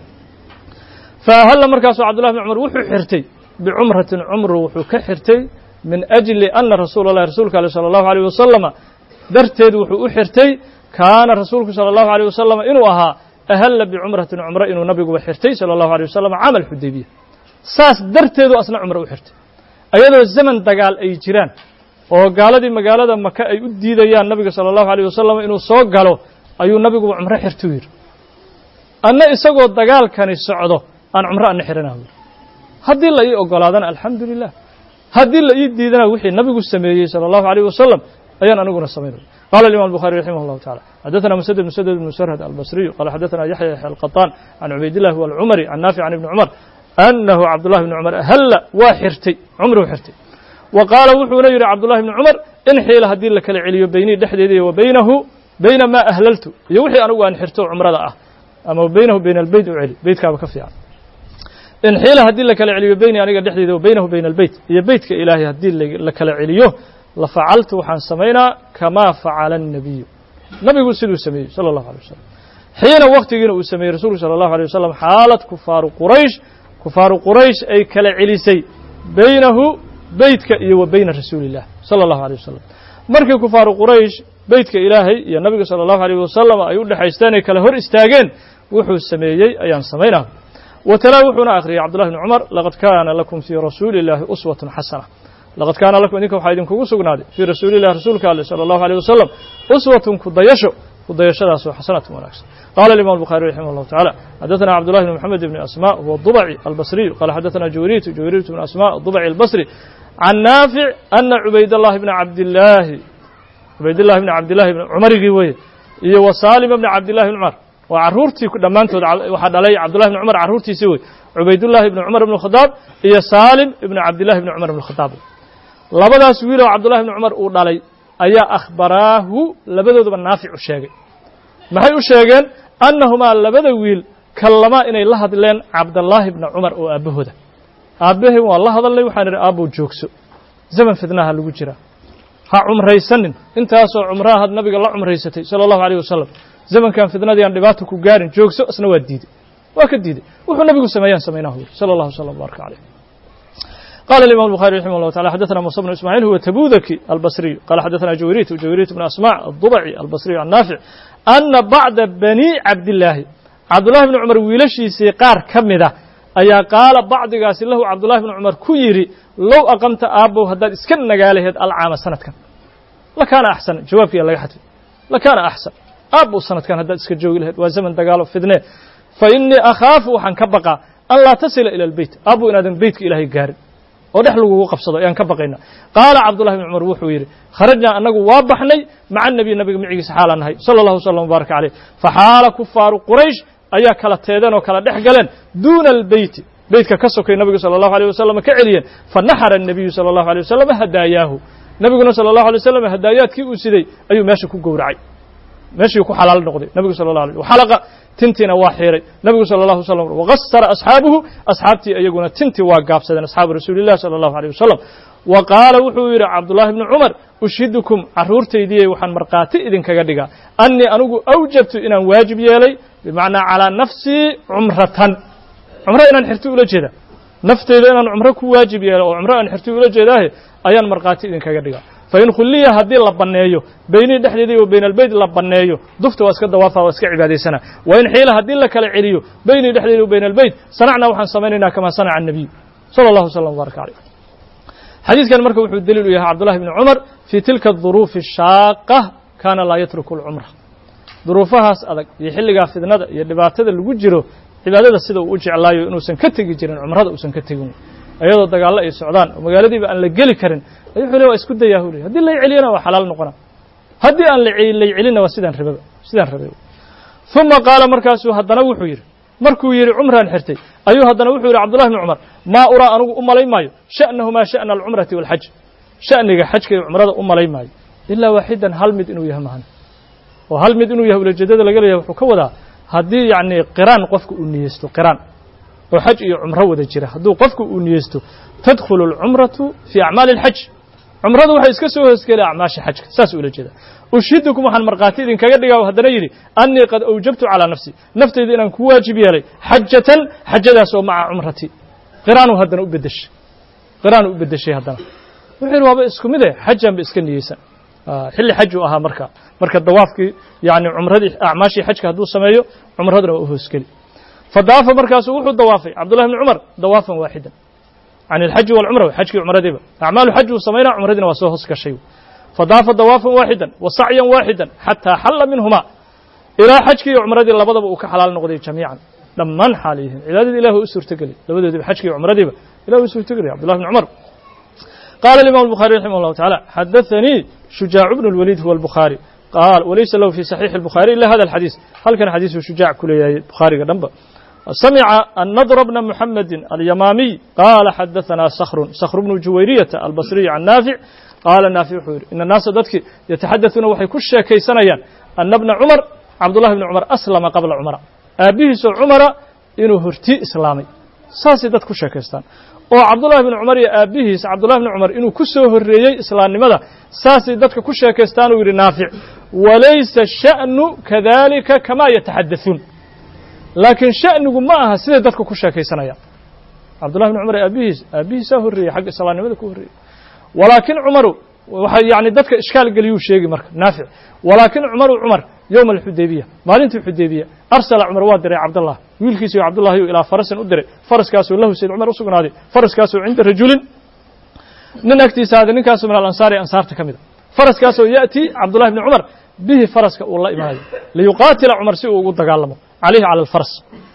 fa ahalla markaasuu cabdullahi bn cumar wuxuu xirtay bicumratin cumru wuxuu ka xirtay min ajli ana rasuula allahi rasuulka ale sala allahu alayh wasalama darteed wuxuu u xirtay kaana rasuulku sala allahu alayh wasalam inuu ahaa ahalla bicumratin cumro inuu nabiguba xirtay sala allahu alay wasalam camal xudaybiya saas darteedu asna cumro u xirtay ayadoo zaman dagaal ay jiraan oo gaaladii magaalada maka ay u diidayaan nabiga sala allahu alayh wasalam inuu soo galo ayuu nabiguba cumro xirtay u yidhi anna isagoo dagaalkani socdo aan cumro anna xiranaha yidhi haddii la ii ogolaadana alxamdu lilah haddii la ii diidana wixii nabigu sameeyey sala allahu alayh wasalam ayaan aniguna samaynay قال الإمام البخاري رحمه الله تعالى حدثنا مسدد مسدد بن مسرهد البصري قال حدثنا يحيى القطان عن عبيد الله والعمري عن نافع عن ابن عمر أنه عبد الله بن عمر هل وحرتي عمره حرتي وقال وحو يري عبد الله بن عمر إن حيل هدي لك العلي بيني دحديدي وبينه بين ما أهللت يوحي أنا وأن حرته عمره ده أما بينه بين البيت وعلي بيت كاب كفي يعني إن حيل هدي لك العلي بيني أنا دحديدي وبينه بين البيت يا بيتك إلهي هدي لك العليه لفعلت وحان سمينا كما فعل النبي نبي سيدو سمي صلى الله عليه وسلم حين وقت جينا سمي رسول صلى الله عليه وسلم حالة كفار قريش كفار قريش أي كلا عليسي بينه بيتك وبين رسول الله صلى الله عليه وسلم مركي كفار قريش بيتك إلهي يا نبي صلى الله عليه وسلم أيود حيستاني كلا هر استاجين وحو السميي أيام سمينا وتلاوحنا آخر عبد الله بن عمر لقد كان لكم في رسول الله أسوة حسنة لقد كان لكم إنكم وحيدين كوكو سقنادي في رسول الله رسولك الله صلى الله عليه وسلم أسوة كضيشو كضيشو داسو حسنة وناكس قال الإمام البخاري رحمه الله تعالى حدثنا عبد الله بن محمد بن أسماء هو الضبعي البصري قال حدثنا جوريت جوريت بن أسماء الضبعي البصري عن نافع أن عبيد الله بن عبد الله عبيد الله بن عبد الله بن عمر قوي وسالم بن عبد الله بن عمر وعرورتي دمانتود واحد علي عبد الله بن عمر عرورتي سوي عبيد الله بن عمر بن الخطاب هي سالم بن عبد الله بن عمر بن الخطاب labadaas wiil oo cabdullahi ibn cumar uu dhalay ayaa akhbaraahu labadooduba naafic u sheegay maxay u sheegeen annahumaa labada wiil kallamaa inay la hadleen cabdallaahi bna cumar oo aabbahooda aabbaheen waa la hadalnay waxaan idhi aabbow joogso zaman fidnaha lagu jiraa ha cumraysanin intaasoo cumraha had nabiga la cumraysatay sala allahu alayh wasalam zamankan fidnadii aan dhibaato ku gaarin joogso isna waa diiday waa ka diiday wuxuu nabigu sameeyaan samaynahu yiri sala allahu wasalam baraka calayh قال الإمام البخاري رحمه الله تعالى حدثنا موسى بن إسماعيل هو تبوذكي البصري قال حدثنا جويريت وجويريت بن أسماع الضبعي البصري عن نافع أن بعد بني عبد الله عبد الله بن عمر ويلشي سيقار كمده أيا قال بعد قاس له عبد الله بن عمر كيري لو أقمت أبو هداد اسكن نقاله العام سنة كان لكان أحسن جواب فيها لقحتي لكان أحسن أبو سنة كان هداد اسكن جوي له وزمن دقاله فدنه فإني أخاف وحن كبقى أن لا تصل إلى البيت أبو إن هذا بيتك إلهي قارب ودحلو وقف صدق يعني كبقينا قال عبد الله بن عمر وحويري خرجنا أنه وابحني مع النبي النبي معي حالا هاي صلى الله وسلم وبارك عليه فحال كفار قريش أيا كلا تيدان وكلا دحقلن دون البيت بيتك كسوك النبي صلى الله عليه وسلم كعليا فنحر النبي صلى الله عليه وسلم هداياه النبي صلى الله عليه وسلم هدايات كي أسيدي أيو ماشي كو قورعي ماشي كو حلال نقضي النبي صلى الله عليه وسلم وحلق تنتنا واحيري النبي صلى الله عليه وسلم وغسر أصحابه أصحابتي أيقنا تنتي واقاب سيدنا أصحاب رسول الله صلى الله عليه وسلم وقال وحوير عبد الله بن عمر أشهدكم عرورتي دي وحن مرقاتي إذن كقدقا أني أنه أوجبت إن واجب يلي بمعنى على نفسي عمرة عمرة إن انحرتوا إلى جدا نفتي لأن عمرك واجب يلي وعمرة انحرتوا إلى جدا أيان مرقاتي إذن كقدقا فإن خلية هدي لبنايو بيني دحدي وبين البيت لبنايو ضفت واسك دوافا واسك عبادي سنة وإن حيل هدي لك العليو بيني دحدي وبين البيت صنعنا وحن صمينا كما صنع النبي صلى الله وسلم وبارك عليه حديث كان مركب وحد دليل يا عبد الله بن عمر في تلك الظروف الشاقة كان لا يترك العمرة ظروفها أدق يحل في الندى يدبعت هذا الوجره عبادة السيدة وجع الله إنه سنكتج جرين عمرة وسنكتجون أيضا دقال الله السعودان ومقالدي بأن لجلي كرن يقول له اسكت يا هولي هدي اللي يعلينا وحلال نقنا هدي أن اللي يعلينا وسيدان ربا سيدان ربا ثم قال مركاسو هدنا وحوير مركو يري عمران حرتي أيها هدنا وحوير عبد الله بن عمر ما أرى أن أم لي مايو شأنه ما شأن العمرة والحج شأن حج عمرة أم لي مايو إلا واحدا هل مد إنه يهمهن وهل مد إنه يهول الجداد لقال يوحو كودا هدي يعني قران قفك أنيستو قران وحج عمره وذا هدو قفك أنيستو تدخل العمرة في أعمال الحج عمره waxay iska soo hoosgeelay acmaasha xajka saas uu la jeeda ushidukum waxaan marqaati idin kaga dhigaa hadana yiri anni qad awjabtu ala nafsi naftayda inaan ku waajib yeelay xajatan xajadaas oo maca umrati qiraanu hadana u bedeshay qiraanu u bedeshay hadana wuxuu waaba isku mid ah xajan ba iska niyeysan xilli xaj uu ahaa marka marka dawaafkii yaani umradii acmaashii xajka haduu sameeyo umradana waa u hoosgeli fadaafa markaas wuxuu dawaafay Abdullah ibn Umar dawaafan waaxidan عن الحج والعمرة حج عمرة ديبا أعمال الحج وسمينا عمرة دينا وسوهس كشيء فضاف ضوافا واحدا وسعيا واحدا حتى حل منهما إلى حج عمرة دي لبضب وكحلال نقضي جميعا لما حاليهم إلى ذي إله أسر تقلي لبضب دي حج عمرة ديبا إله أسر تقلي عبد الله بن عمر قال الإمام البخاري رحمه الله تعالى حدثني شجاع بن الوليد هو البخاري قال وليس له في صحيح البخاري إلا هذا الحديث هل كان حديث شجاع كل البخاري قدنبا سمع النضر بن محمد اليمامي قال حدثنا صخر صخر بن جويرية البصري عن نافع قال النافع حوير إن الناس ضدك يتحدثون وحي كل كي سنيا أن ابن عمر عبد الله بن عمر أسلم قبل عمر أبيه سو عمر إنه هرتي إسلامي ساسي ضد كل كيستان وعبد الله بن عمر أبيه عبد الله بن عمر إنه كسو هريي إسلام لماذا ساسي ضد كل كيستان وير نافع وليس الشأن كذلك كما يتحدثون لكن شأنه معها سيدة دتك كشة كيسانيا عبد الله بن عمر أبيه أبيه سهري حق الصلاة نمذ كهري ولكن عمر يعني دتك إشكال قليو شيء مرك نافع ولكن عمر عمر يوم الحديبية ما لنت الحديبية أرسل عمر وادري عبد الله ويلكيسي عبد الله إلى فرس أدري فرس كاسو له سيد عمر وسقنا هذه فرس كاسو عند رجل ننكتي سعد نكاسو من الأنصار أنصار تكمل فرس كاسو يأتي عبد الله بن عمر به فرس والله إمام ليقاتل عمر سوء وقد قال عليه على الفرس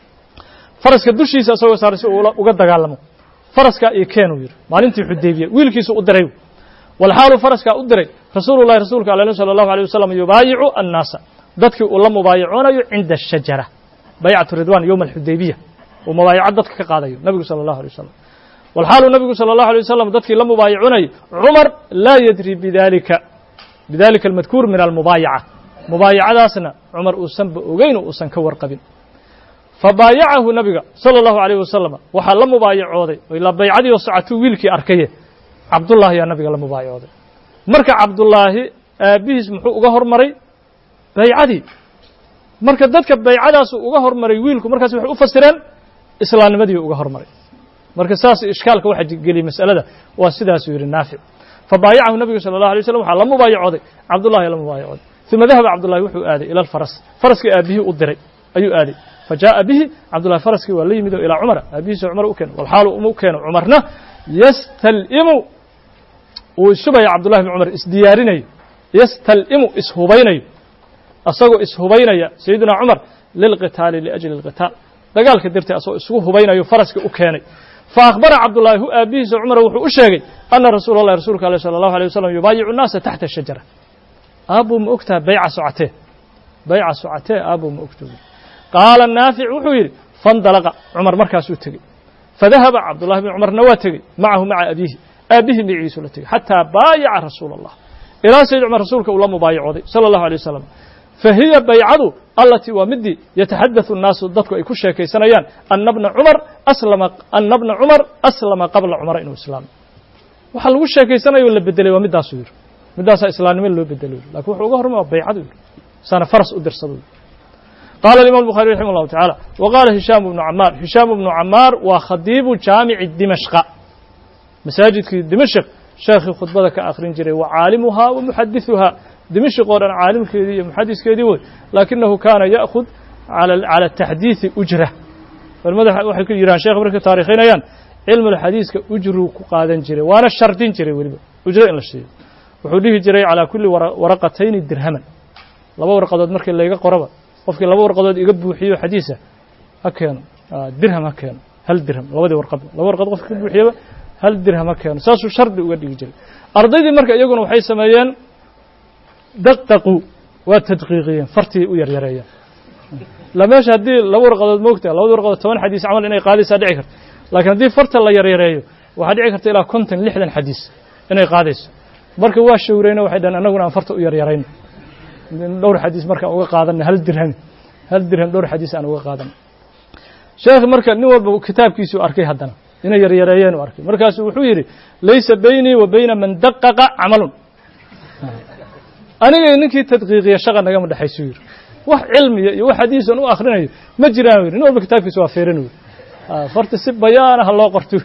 فرس كدوشي سوى صار سوء وقد قال فرس كا يكانوا ير مالنتي حديبية ويلكيسو أدري والحال فرس كا أدري رسول الله رسولك عليه صلى الله عليه وسلم يبايع الناس ذاتك والله مبايعون عند الشجرة بيعة الرضوان يوم الحديبية ومبايعة ذاتك كقاضي النبي صلى الله عليه وسلم والحال النبي صلى الله عليه وسلم ذاتك لم مبايعون عمر لا يدري بذلك بذلك المذكور من المبايعة mubaayacadaasna cumar uusanba ogeyn oo uusan ka warqabin fabaayacahu nabiga sala allahu calayh wasalam waxaa la mubaayacooday oo ilaa baycadii oo socotuu wiilkii arkaye cabdullaahi yaa nabiga la mubaayacooday marka cabdullaahi aabbihiis muxuu uga hormaray baycadii marka dadka baycadaasuu uga hormaray wiilku markaas waxay u fasireen islaamnimadii uga hormaray marka saas ishkaalka waxa geliyay mas'alada waa sidaasuu yidhi naafic fabaayacahu nabigu sala allahu alay wasalam waxaa la mubaayacooday cabdullahi la mubaayacooday uma dahaba cabdullahi wuxuu aaday ila alfaras faraskii aabbihii u diray ayuu aaday فجاء به عبد الله فرسكي ولا يمد إلى عمر أبيه عمر أكن والحال أم أكن عمرنا يستلئم وشبه عبد الله بن عمر إسدياريني يستلئم إسهوبيني أصغوا إسهوبيني سيدنا عمر للقتال لأجل القتال دقال كدرت أصغوا إسهوبيني فرسكي أكني فأخبر عبد الله هو أبيه عمر وأشهد أن رسول الله رسولك صلى الله عليه وسلم يبايع الناس تحت الشجرة أبو مؤكتة بيع سعته بيع سعته أبو مؤكتة قال النافع وحير فانطلق عمر مركز وتجي فذهب عبد الله بن عمر نواتجي معه مع أبيه أبيه بعيسى لتجي حتى بايع رسول الله إلى سيد عمر رسولك ولا مبايع صلى الله عليه وسلم فهي بيعته التي ومدي يتحدث الناس ضدك يكون شيء سنيان أن ابن عمر أسلم أن ابن عمر أسلم قبل عمر إنه إسلام وحل وش شيء سنة ولا بدله ومدى صير مدى إسلام من اللي بدله لكن وحوجه ما بيعته سنة فرس أدر صدور قال الإمام البخاري رحمه الله تعالى وقال هشام بن عمار هشام بن عمار وخطيب جامع دمشق مساجد دمشق شيخ خطبة كآخرين جري وعالمها ومحدثها دمشق ورا عالم كذي محدث كذي لكنه كان يأخذ على على التحديث أجرة فالمدح واحد كل يران شيخ بركة تاريخين أيان علم الحديث كأجر قادن جري وأنا الشرطين جري ولي أجرة إلا شيء وحديه جري على كل ورقتين درهما لما ورقة مركز اللي يقى قربة qofkii laba warqadood iga buuxiyo xadiisa ha keeno dirham ha keeno hal dirham labadii warqad laba warqad qofkii buuxiyaba hal dirham ha keeno saasuu shardi uga dhigi jiray ardaydii marka iyaguna waxay sameeyeen daqdaqu waa tadqiiqiyeen fartii u yaryareeyeen la meesha haddii laba warqadood moogta labada warqadood toban xadiis camal inay qaadaysaa dhici karta laakiin haddii farta la yaryareeyo waxaa dhici karta ilaa konton lixdan xadiis inay qaadayso marka waa shawreyna waxay dhahan annaguna aan farta u yaryarayno dhowr xadiis marka uga qaadanay hal dirham hal dirham dhowr xadiis aan uga qaadanay sheekh marka nin walba kitaabkiisu arkay haddana inay yaryareeyeen arkay markaas wuxuu yiri laysa bayni wa bayna man daqaqa amalun aniga ninkii tadqiiqiya shaqa naga ma dhaxayso yiri wax cilmiya iyo wax xadiis aan u akhrinayo ma jiraan yiri nin walba kitaabkiisu waa feerin ah farta si bayaan ah loo qorto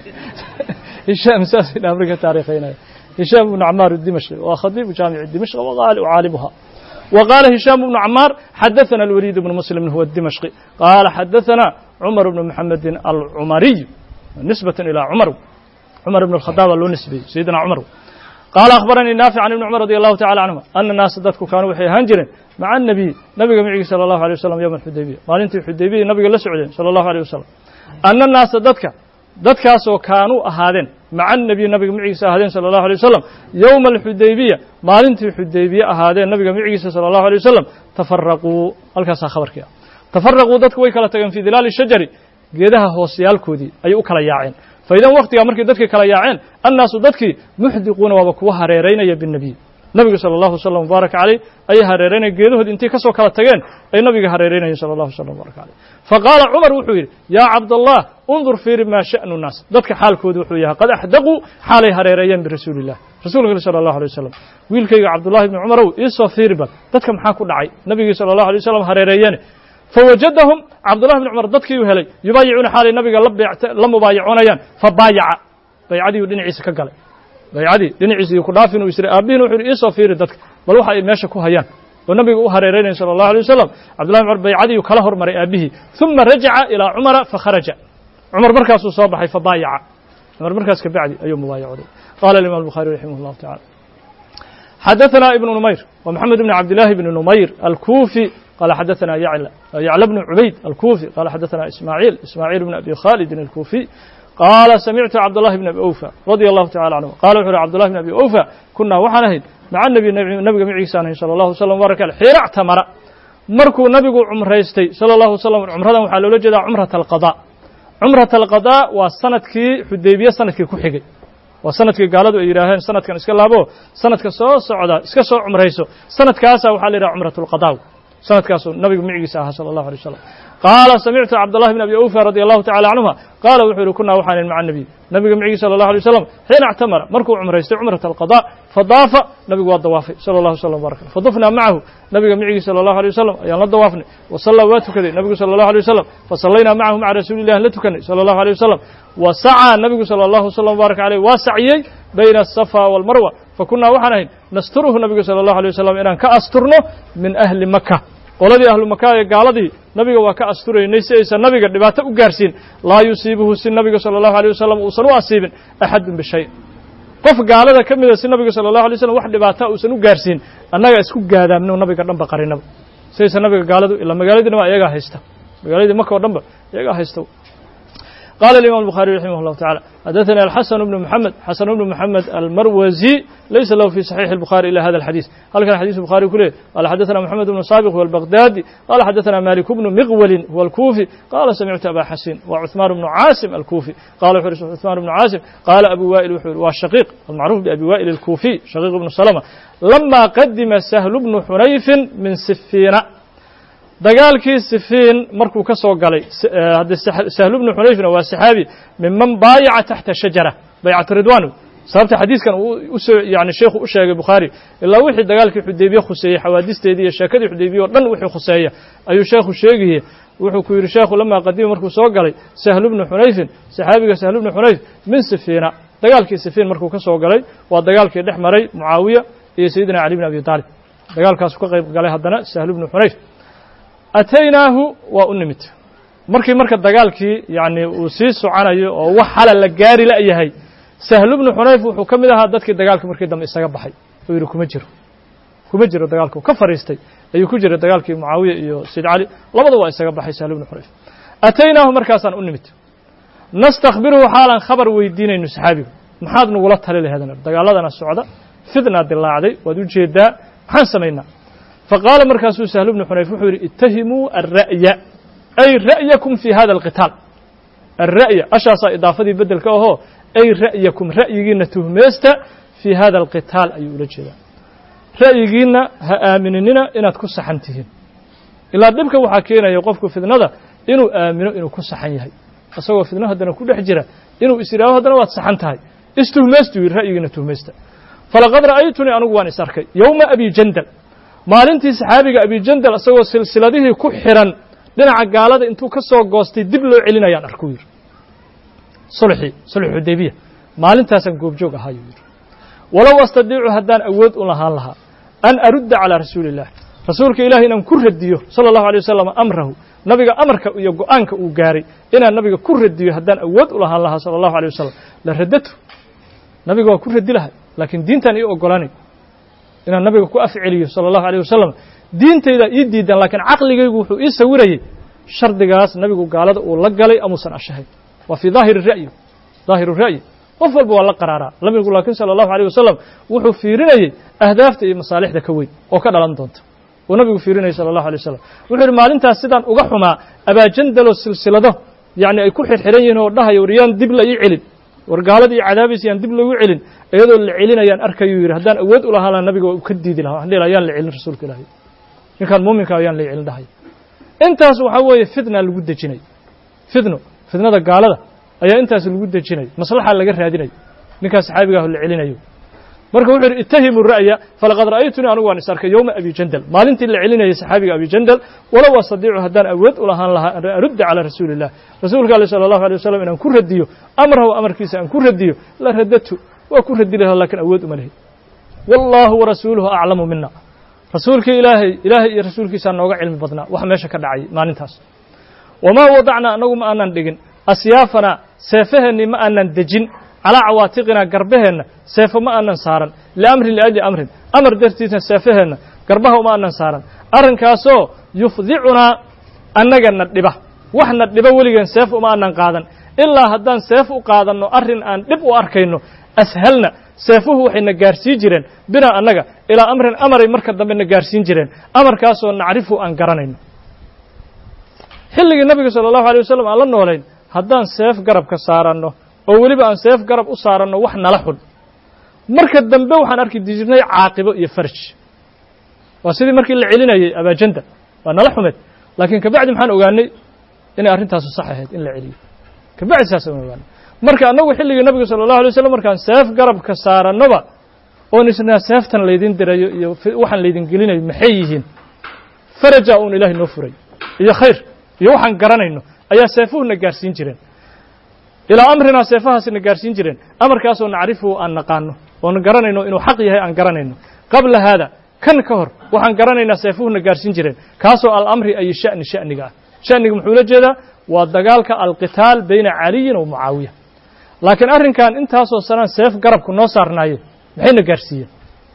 هشام ساسي أمريكا تاريخينا هشام بن عمار الدمشقي وخطيب جامع الدمشق وقال وعالمها وقال هشام بن عمار حدثنا الوليد بن مسلم هو الدمشقي قال حدثنا عمر بن محمد العمري نسبة إلى عمر عمر بن الخطاب له نسبي سيدنا عمر قال أخبرني نافع عن ابن عمر رضي الله تعالى عنهما أن الناس ضدك كانوا وحي هنجرين مع النبي نبي جميع صلى الله عليه وسلم يوم الحديبية قال أنت الحديبية نبي الله سعودين صلى الله عليه وسلم أن الناس ضدك dadkaasoo kaanuu ahaadeen maca nabiy nabiga micigiisa ahaadeen sala allahu alay wasalam yowma alxudaybiya maalintii xudaybiye ahaadeen nabiga micigiisa sala allahu alay wasalam tafaraquu halkaasaa khabarkii ah tafaraquu dadku way kala tageen fii dilaali shajari geedaha hoosyaalkoodii ayay u kala yaaceen fa idan waktigaa markii dadkii kala yaaceen annaasu dadkii muxdiquuna waaba kuwa hareeraynaya binnebiy nabiga sala allahu wasalam mubaaraka caleyh ayay hareeraynaya geedahood intay kasoo kala tageen ay nabiga hareeraynayeen sala allahu wasalam mubaaraka caleyh faqaala cumar wuxuu yidhi yaa cabdallah undur fiiri maa sha'nu nnaas dadka xaalkoodu wuxuu yahay qad axdaquu xaalay hareereeyeen birasuuli illah rasuulka sala allahu alay wasalam wiilkayga cabdullahi ibni cumarow iisoo fiiri bal dadka maxaa ku dhacay nabigii sala allahu alay wasalam hareereeyeene fawajadahum cabdullahi ibni cumar dadkii uu helay yubaayicuuna xaalay nabiga la mubaayacoonayaan fabaayaca baycadii uu dhinaciisa ka galay baycadii dhinaciisa ku dhaafin uu isri aabihiin wuxuu yidhi iisoo fiiri dadka bal waxa ay meesha ku hayaan oo nabiga u hareereynay sala allahu alay wasalam cabdullahi ibn cumar baycadii kala hormaray aabihii uma rajaca ilaa cumara fakharaja cumar markaasuu soo baxay fabaayaca cumar markaas ka bacdi ayuu mubaayacoday qaala alimaam الbukhari raximah اllahu tacala xadaثana ibnu numayr wa moxamed bn cabdillahi bni numayr alkufi qala xadaثana yacla yacla bnu cubayd alkufi qala xadaثana ismaaciil ismaaciil bn abi khalidin alkufi qaala samictu cabdullahi bn abi awfa radia allahu tacala canhu qala wuxu uhi cabdullahi bn abi awfa kunaa waxaan ahayd maca nabi nabiga micigiisaan ahayn sala allahu wasalam barak aleh xiina actamara markuu nabigu cumraystay sala allahu wasalam cumradan waxaa loola jeedaa cumrata alqadaa cumrata alqadaa waa sanadkii xudaybiye sanadkii ku xigay وسندك قالوا إيراهن سند كان إسكالابو سند كسو صعدا إسكسو عمريسو سند كاسا وحال عمرة القضاء سند كاسو النبي معي صلى الله عليه وسلم قال سمعت عبد الله بن أبي أوفى رضي الله تعالى عنهما قال وحول كنا وحان مع النبي نبي معي صلى الله عليه وسلم حين اعتمر مركو عمريسو عمرة القضاء فضاف نبي والضوافي صلى الله عليه وسلم وبارك فضفنا معه نبي معي صلى الله عليه وسلم يلا ضوافني وصلى واتكذي نبي صلى الله عليه وسلم فصلينا معه مع رسول الله لتكني صلى الله عليه وسلم وسعى النبي صلى الله عليه وسلم وبارك عليه وسعي بين الصفا والمروة فكنا وحنين نستره النبي صلى الله عليه وسلم إن كأسترنه من أهل مكة قولدي أهل مكة قالدي نبي وكأستره نيسيس النبي قد بات أجارسين لا يصيبه سن النبي صلى الله عليه وسلم وصلوا أصيب أحد بالشيء قف قالده كم من سن النبي صلى الله عليه وسلم واحد بات وصلوا جارسين أنا اسكو جادا من النبي قد نبى قرينا سيس النبي قالده إلا ما قالدي نما يجا هيستا قالدي مكة ونبى يجا هيستا قال الإمام البخاري رحمه الله تعالى حدثنا الحسن بن محمد حسن بن محمد المروزي ليس له في صحيح البخاري إلا هذا الحديث هل كان حديث البخاري كله قال حدثنا محمد بن صابغ هو البغدادي قال حدثنا مالك بن مغول هو الكوفي قال سمعت أبا حسين وعثمان بن عاصم الكوفي قال حرس عثمان بن عاصم قال أبو وائل وحور والشقيق المعروف بأبي وائل الكوفي شقيق بن سلمة لما قدم سهل بن حنيف من سفين dagaalkii sifiin markuu ka soo galay hada sahl ibn hunayf waa saxaabi mimman baayaca tahta shajara bay'at ridwan sababta xadiiskan uu yaani sheekhu u sheegay bukhari ilaa wixii dagaalkii xudaybiya khuseeyay xawaadisteedii iyo sheekadii xudaybiya oo dhan wixii khuseeyay ayuu sheekhu sheegay wuxuu ku yiri sheekhu lama qadiim markuu soo galay sahl ibn hunayf saxaabiga sahl ibn hunayf min sifiina dagaalkii sifiin markuu ka soo galay waa dagaalkii dhex maray muawiya iyo sayyidina ali ibn abi talib dagaalkaas ka qayb galay haddana sahl ibn hunayf أتيناه وأنمت مركي مركي دجالكي يعني وسيس عنايو وحلا لجاري لا يهي سهل بن حنيف وحكم ده هذا دجالك مركي دم إسقى بحي ويركم مجر كمجر دجالك كفر يستي أي كجر دجالك معاوية يو سيد علي لبضوا إسقى بحي سهل بن حنيف أتيناه مركزا أنمت نستخبره حالا خبر ويدينا إنه سحابي محاد نقولت هلا هذا دجال هذا السعودة فدنا دلنا عليه ودو جدا حنسمينا فقال مركز سهل بن حنيف وحور اتهموا الرأي أي رأيكم في هذا القتال الرأي أشخاص إضافة بدل كأهو أي رأيكم رأينا تهمست في هذا القتال أي رجل رأينا هآمننا إن تكس حنتهم إلا دبك وحكينا يوقفك في النظر إنه آمنوا إنه كس حنيهي أسوأ في النهر دنا كل حجرة إنه إسراء هذا نوات سحنتهاي استهمست رأينا تهمست فلقد رأيتني أنا واني ساركي يوم أبي جندل maalintii saxaabiga abi jandal asagoo silsiladihii ku xiran dhinaca gaalada intuu ka soo goostay dib loo celinayaan arkuu yiri sulxi sulx hudaybiya maalintaasan goobjoog ahaa yiri walaw astadiicu haddaan awood u lahaan lahaa an arudda calaa rasuulillaah rasuulka ilaahay inaan ku radiyo sala allahu alayh wasalam amrahu nabiga amarka iyo go-aanka uu gaaray inaan nabiga ku radiyo haddaan awood u lahaan lahaa sala allahu alayh wasalam la radatu nabiga waa ku radi lahay laakiin diintan ii ogolaanay inaan nabiga ku afceliyo sala allahu alayh wasalam diintayda ii diidan laakiin caqligaygu wuxuu ii sawirayay shardigaas nabigu gaalada uu la galay amuusan ashahay waa fii daahiri ra'yi daahiru ra'yi qof walba waa la qaraaraa nabigu laakiin sala allahu alayh wasalam wuxuu fiirinayay ahdaafta iyo masaalixda ka weyn oo ka dhalan doonta uu nabigu fiirinayay sala allahu alayh wasalam wuxuu yidhi maalintaas sidaan uga xumaa abaajandaloo silsilado yacni ay ku xirxiran yihiin oo dhahaya wariyaan dib la ii celin war gaaladii cadaabis yaan dib loogu celin iyadoo la celinayaan arkayuu yiri haddaan awood u lahaa nabiga uu ka diidi lahaa waxaan leeyahay yaan la celin rasuulka ilaahay ninkan muuminka ayaan la celin dhahay intaas waxa weeye fitna lagu dejinay fitno fitnada gaalada ayaa intaas lagu dejinay maslaxa laga raadinay ninkaas saxaabiga ah la celinayo marka wuxuu yiri ittahimu ra'ya falaqad ra'aytuni anu waan isarkay yawma abi jandal maalintii la celinayay saxaabiga abi jandal wala wasadiicu haddaan awood u lahaan lahaa arudda ala rasuulillah rasuulka sallallahu alayhi wasallam inaan ku radiyo amrahu amarkiisa aan ku radiyo la radatu waa ku radi lahaa laakiin awood uma lahayn wallahu wa rasuuluhu a'lamu minna rasuulka ilaahay ilaahay iyo rasuulkiisa nooga cilmi badnaa wax meesha ka dhacay maalintaas wama wadacna anagu ma aanan dhigin asyaafana seefahani ma aanan dejin على عواتقنا قربهن سيف ما أنن سارن لأمر لأجل أمر أمر درتينا سيفهن قربه ما أنن سارن أرن كاسو يفضعنا أننا ندبه وحنا ندبه وليجن سيف ما أنن قادن إلا هدان سيف قادن أرن أن نبو أركينه أسهلنا سيفه حين جارسي جرين بنا أننا إلى أمر أمر مركز من جارسين جرين أمر كاسو نعرفه أن قرنين حلق النبي صلى الله عليه وسلم على النولين هدان سيف قرب كسارنه oo weliba aan seef garab u saaranno wax nala xun marka dambe waxaan arki jirnay caaqibo iyo farj waa sidii markii la celinayay abaajanda waa nala xumeed laakiin kabacdi maxaan ogaanay inay arrintaasu sax ahayd in la celiyo kabacdi saasaan ogaanay marka annagu xilligii nabiga sala allahu alay wasalam markaan seef garabka saarannoba oon isnaa seeftan laydin dirayo iyo waxaan laydin gelinayo maxay yihiin faraja uun ilaahay noo furay iyo khayr iyo waxaan garanayno ayaa seefuhuna gaarsiin jireen ilaa amrinaa seefahaasina gaarsiin jireen amarkaasoo nacrifuhu aan naqaano oon garanayno inuu xaq yahay aan garanayno qabla haada kan ka hor waxaan garanaynaa seefuhuna gaarsiin jireen kaasoo alamri ay sha'ni sha'niga ah sha'niga muxuu la jeedaa waa dagaalka alqitaal bayna caliyin wa mucaawiya laakiin arrinkan intaasoo sanaan seef garabku noo saarnaayeen maxayna gaarsiiyeen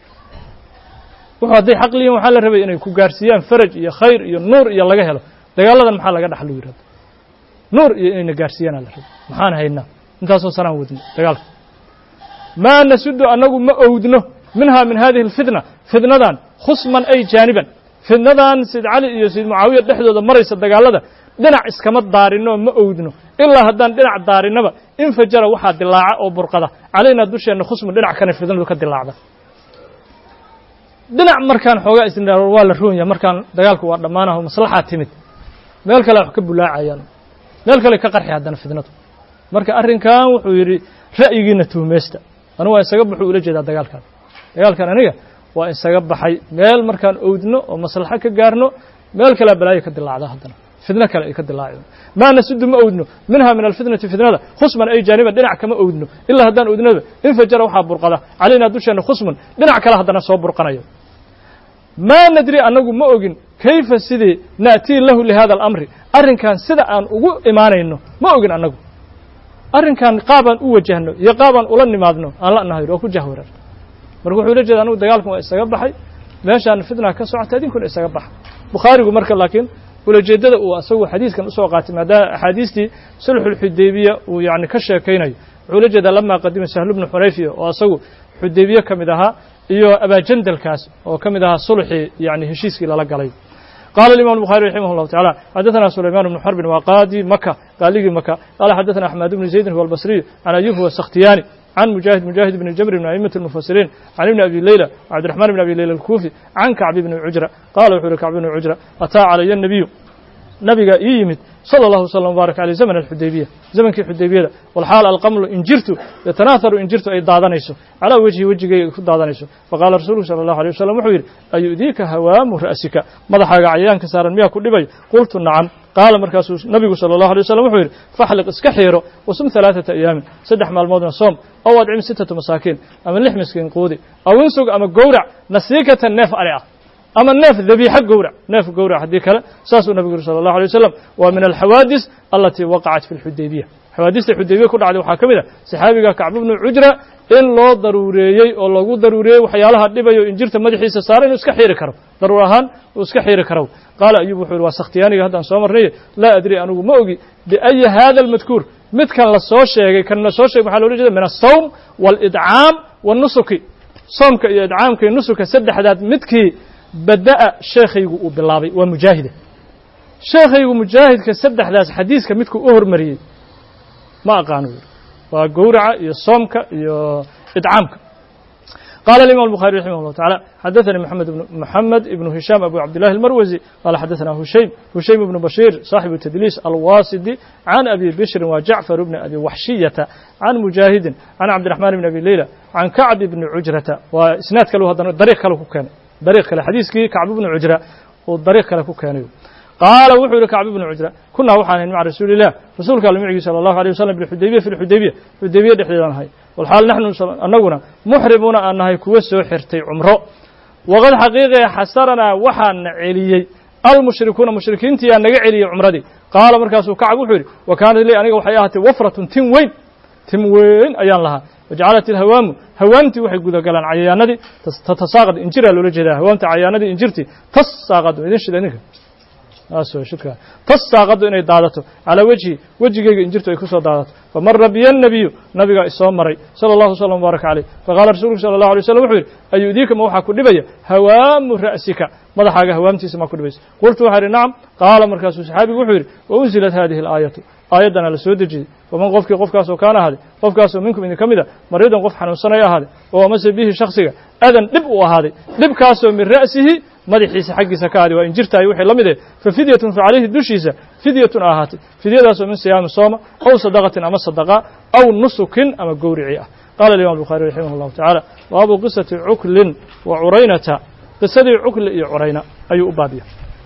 wuxuu hadday xaq liyiin waxaa la rabay inay ku gaarsiiyaan faraj iyo khayr iyo nuur iyo laga helo dagaaladan maxaa laga dhaxlu yidhahda nuur iyo inayna gaarsiiyaan la rabay maxaan haynaa intaasoo sanaan wadno dagaalka maa nasudu annagu ma owdno minhaa min hadihi alfitna fitnadan khusman ay jaaniban fitnadan sayd cali iyo sayd mucaawiya dhexdooda maraysa dagaalada dhinac iskama daarinoo ma owdno ilaa haddaan dhinac daarinnaba infajara waxaa dilaaca oo burqada calaynaa dusheenna khusman dhinac kana fitnadu ka dilaacda dhinac markaan xoogaa isna waa la roon yahay markaan dagaalku waa dhammaanaho maslaxaa timid meel kale wax ka bulaacayaan meel kale ka qarxi haddana fitnadu marka arrinkan wuxuu yidhi ra'yigiina tuhmeysta anigu waa isaga baxuu ula jeedaa dagaalkan dagaalkan aniga waa isaga baxay meel markaan owdno oo maslaxo ka gaarno meel kalea balaayo ka dilaacda haddana fitno kale ay ka dilaacdo maa nasudu ma owdno minhaa min alfitnati fitnada khusman ay jaaniban dhinac kama owdno ilaa haddaan owdnaba infajara waxaa burqada calaynaa dusheenna khusman dhinac kale haddana soo burqanayo maa nadri annagu ma ogin kayfa sidii na'tii lahu lihada alamri arrinkan sida aan ugu imaanayno ma ogin annagu arrinkan qaabaan u wajahno iyo qaabaan ula nimaadno aan la nahay waa ku jahwarar marka wuxuu la jeeda anigu dagaalkan waa isaga baxay meeshaan fitna ka socota idinkuna isaga baxa bukhaarigu marka laakiin ulajeedada uu asagu xadiiskan usoo qaatay maadaama axaadiistii sulxulxudaybiya uu yani ka sheekaynayo wuxuu la jeedaa lamaa qadima sahlu bnu xunayfiya oo asagu xudaybiye ka mid ahaa iyo abaajandalkaas oo ka mid ahaa sulxii yani heshiiskii lala galay qaala الimam الbخarي raximah الlahu taعalى xadaثna sulayman بnu xarbin waa qaadi maka qaaligii maka qaala xadaثna axmed bnu zaydin huwa albasriy can ayub huwa sakhtiyani can mujaahid mujaahid bni jabri min a'imaة الmufasiriin can ibni abi leyla cabdiraxman bn abi leyla alkufi can kacbi bni cujra qala wuxuu yihi kacbi bni cujra ataa calaya الnabiyu nabiga ii yimid salى اllahu slm wbaarak aleyh zamn alxudaybiya zamankii xudaybiyada walxaal alqamlu injirtu yatanaaharu injirtu ay daadanayso calaa wejhi wejigayga ku daadanayso faqaala rasuulku salى اllahu alيه wasalam wuxuu yidhi ayu'diika hawaamu ra'sika madaxaaga cayayaanka saaran miyaa ku dhibayo qultu nacam qaala markaasuu nabigu salى اllahu alيه wasalam wuxuu yidhi faxliq iska xiiro wasum ثalaaثaةa ayaamin saddex maalmoodna soom aw adcim sittata masaakiin ama lix miskiin quudi aw insug ama gowrac nasiikatan neef ari ah ama neef dabiixa gowrac neef gowrac haddii kale saasuu nabigu yuri sala allahu alay wasalam waa min alxawaadis alatii waqacat fi lxudaybiya xawaadista xudaybiya ku dhacday waxaa ka mid a saxaabiga kacbu bnu cujra in loo daruureeyey oo lagu daruureeyey waxyaalaha dhibayo injirta madaxiisa saara inuu iska xiiri karo daruur ahaan uu iska xiiri karo qaala ayub wuxuu yihi waa sakhtiyaaniga haddaan soo marnaye laa adri anigu ma ogi biayi hada almadkuur midkan la soo sheegay kan la soo sheegay waxaa loola jeeda min asawm waalidcaam wanusuki soomka iyo idcaamka iyo nusuka saddexdaad midkii bada'a sheekhaygu uu bilaabay waa mujaahida sheekhaygu mujaahidka saddexdaas xadiiska midkuu u hormariyey ma aqaano waa gowraca iyo soomka iyo idcaamka قال الإمام البخاري رحمه الله تعالى حدثني محمد بن محمد بن هشام أبو عبد الله المروزي قال حدثنا هشيم هشيم بن بشير صاحب التدليس الواسدي عن أبي بشر وجعفر بن أبي وحشية عن مجاهد عن عبد الرحمن بن أبي ليلى عن كعب بن عجرة وإسناد كله هذا طريق كله كان طريق كله حديث كي كعب بن عجرة والطريق كله كان قال وحول كعب بن عجرة كنا وحنا مع رسول الله رسولك المعي صلى الله عليه وسلم بالحديبية في الحديبية الحديبية دحيلان هاي والحال نحن أننا محرمون أنها كوسو حرتي عمره وقد حقيقة حسرنا وحن عليي المشركون مشركين تي أن علي عمردي قال مركز كعب وحوري وكان لي أنا وحياتي وفرة تموين تموين أيان لها وجعلت الهوام هوامتي وحي قد قالان عياندي تتساقط إنجرها لولجدا هوامتي عياندي إنجرتي تساقط إذن شدنك أسوأ شكرا تساقط إني دادته على وجهي وجهي إنجرته يكسر دادته فمر بي النبي نبي إسلام مري صلى الله عليه وسلم وبارك عليه فقال رسولك صلى الله عليه وسلم وحير أيديك موحى كل بيا هوام رأسك ماذا حاجة هوامتي سما كل بيس قلت وحير نعم قال مركز صحابي وحير وأنزلت هذه الآية آياتنا لسودجي ومن قفك قفك سو كان هذا قفك سو منكم إن كمدا مريضا قف حنوسنا يا هذا ومس به شخصك أذن لب وهذا لب كاسو من رأسه مدحيس حق سكاري وإن جرت يوحي لمده ففدية فعليه الدشيسة فدية آهات فدية من صيام الصوم أو صدقة أما صدقة أو نسك أما قورعية قال الإمام البخاري رحمه الله تعالى وأبو قصة عكل وعرينة قصة عكل عرينة أي أبابية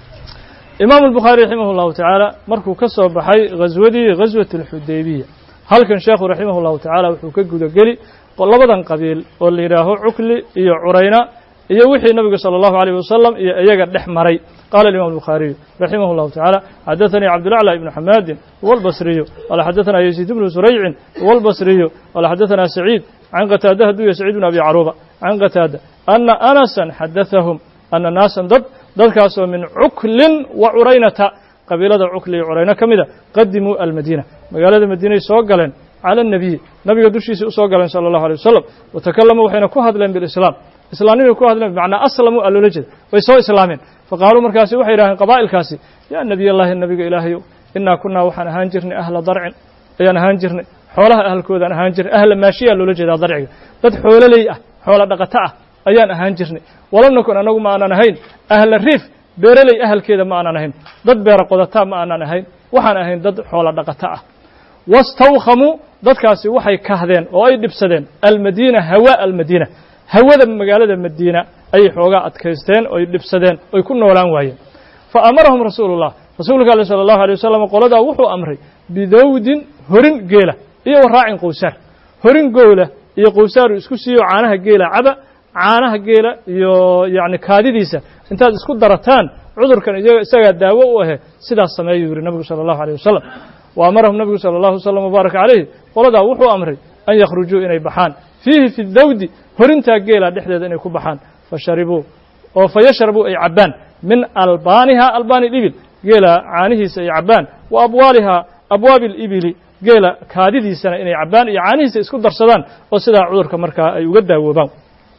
إمام البخاري رحمه الله تعالى مركو كسر بحي غزودي غزوة الحديبية هل كان شيخ رحمه الله تعالى وحكى قلي قلبا قبيل واللي راه عكل إيا عرينة إيا وحي النبي صلى الله عليه وسلم إيا إيا دحمري قال الإمام البخاري رحمه الله تعالى حدثني عبد الأعلى بن حماد والبصري قال حدثنا يزيد بن زريع والبصري قال حدثنا سعيد عن قتادة دوي سعيد بن أبي عروبة عن قتادة أن أنسا حدثهم أن ناسا ضد ضد كاسوا من عكل وعرينة قبيلة عكل وعرينة كمذا قدموا المدينة مقالة المدينة سوقلن على النبي نبي قدوشي سوقلن صلى الله عليه وسلم وتكلموا وحين كوهد لهم بالإسلام إسلامين كوهد لهم بمعنى أسلموا قالوا لجد ويسوا إسلامين فقالوا مركاسي وحي راهن قبائل كاسي يا النبي الله النبي إلهي إنا كنا وحن هانجرني أهل ضرع أيان هانجرني حولها أهل كوذا هانجر أهل ماشية لو لجد ضرع دد حول لي حول دقتاء أيان هانجرني ولم نكن أنا ما أنا نهين أهل الريف بيرلي أهل كذا ما أنا نهين دد بير قدتاء ما أنا نهين وحن هين دد حول دقتاء واستوخموا دد كاسي وحي كهذين وأي دبسدين المدينة هواء المدينة هواء مقالة المدينة أي حوجة أتكيستين أو يلبسدين أو يكونوا ولا وعي فأمرهم رسول الله رسول الله صلى الله عليه وسلم قال ذا وحو أمري بذود هرن جيلة إيه وراعي قوسار هرن جولة إيه قوسار يسكسيو عنها جيلة عبا عنها جيلة يعني كاديديسة أنت تسكت درتان عذر كان سجى داوة وهي سيد السماء يوري النبي صلى الله عليه وسلم وأمرهم النبي صلى الله عليه وسلم وبارك عليه قال ذا وحو أمري أن يخرجوا إلى بحان فيه في الذود هرنتا جيلة دحدة أن يكون بحان فشربوا أو فيشربوا أي عبان من ألبانها ألبان الإبل جيلا عانه سي عبان وأبوالها أبواب الإبل جيلا كاديدي سنة إن عبان يعانه سيسكت درسدان وسدا عذر كمركا يقدى وبان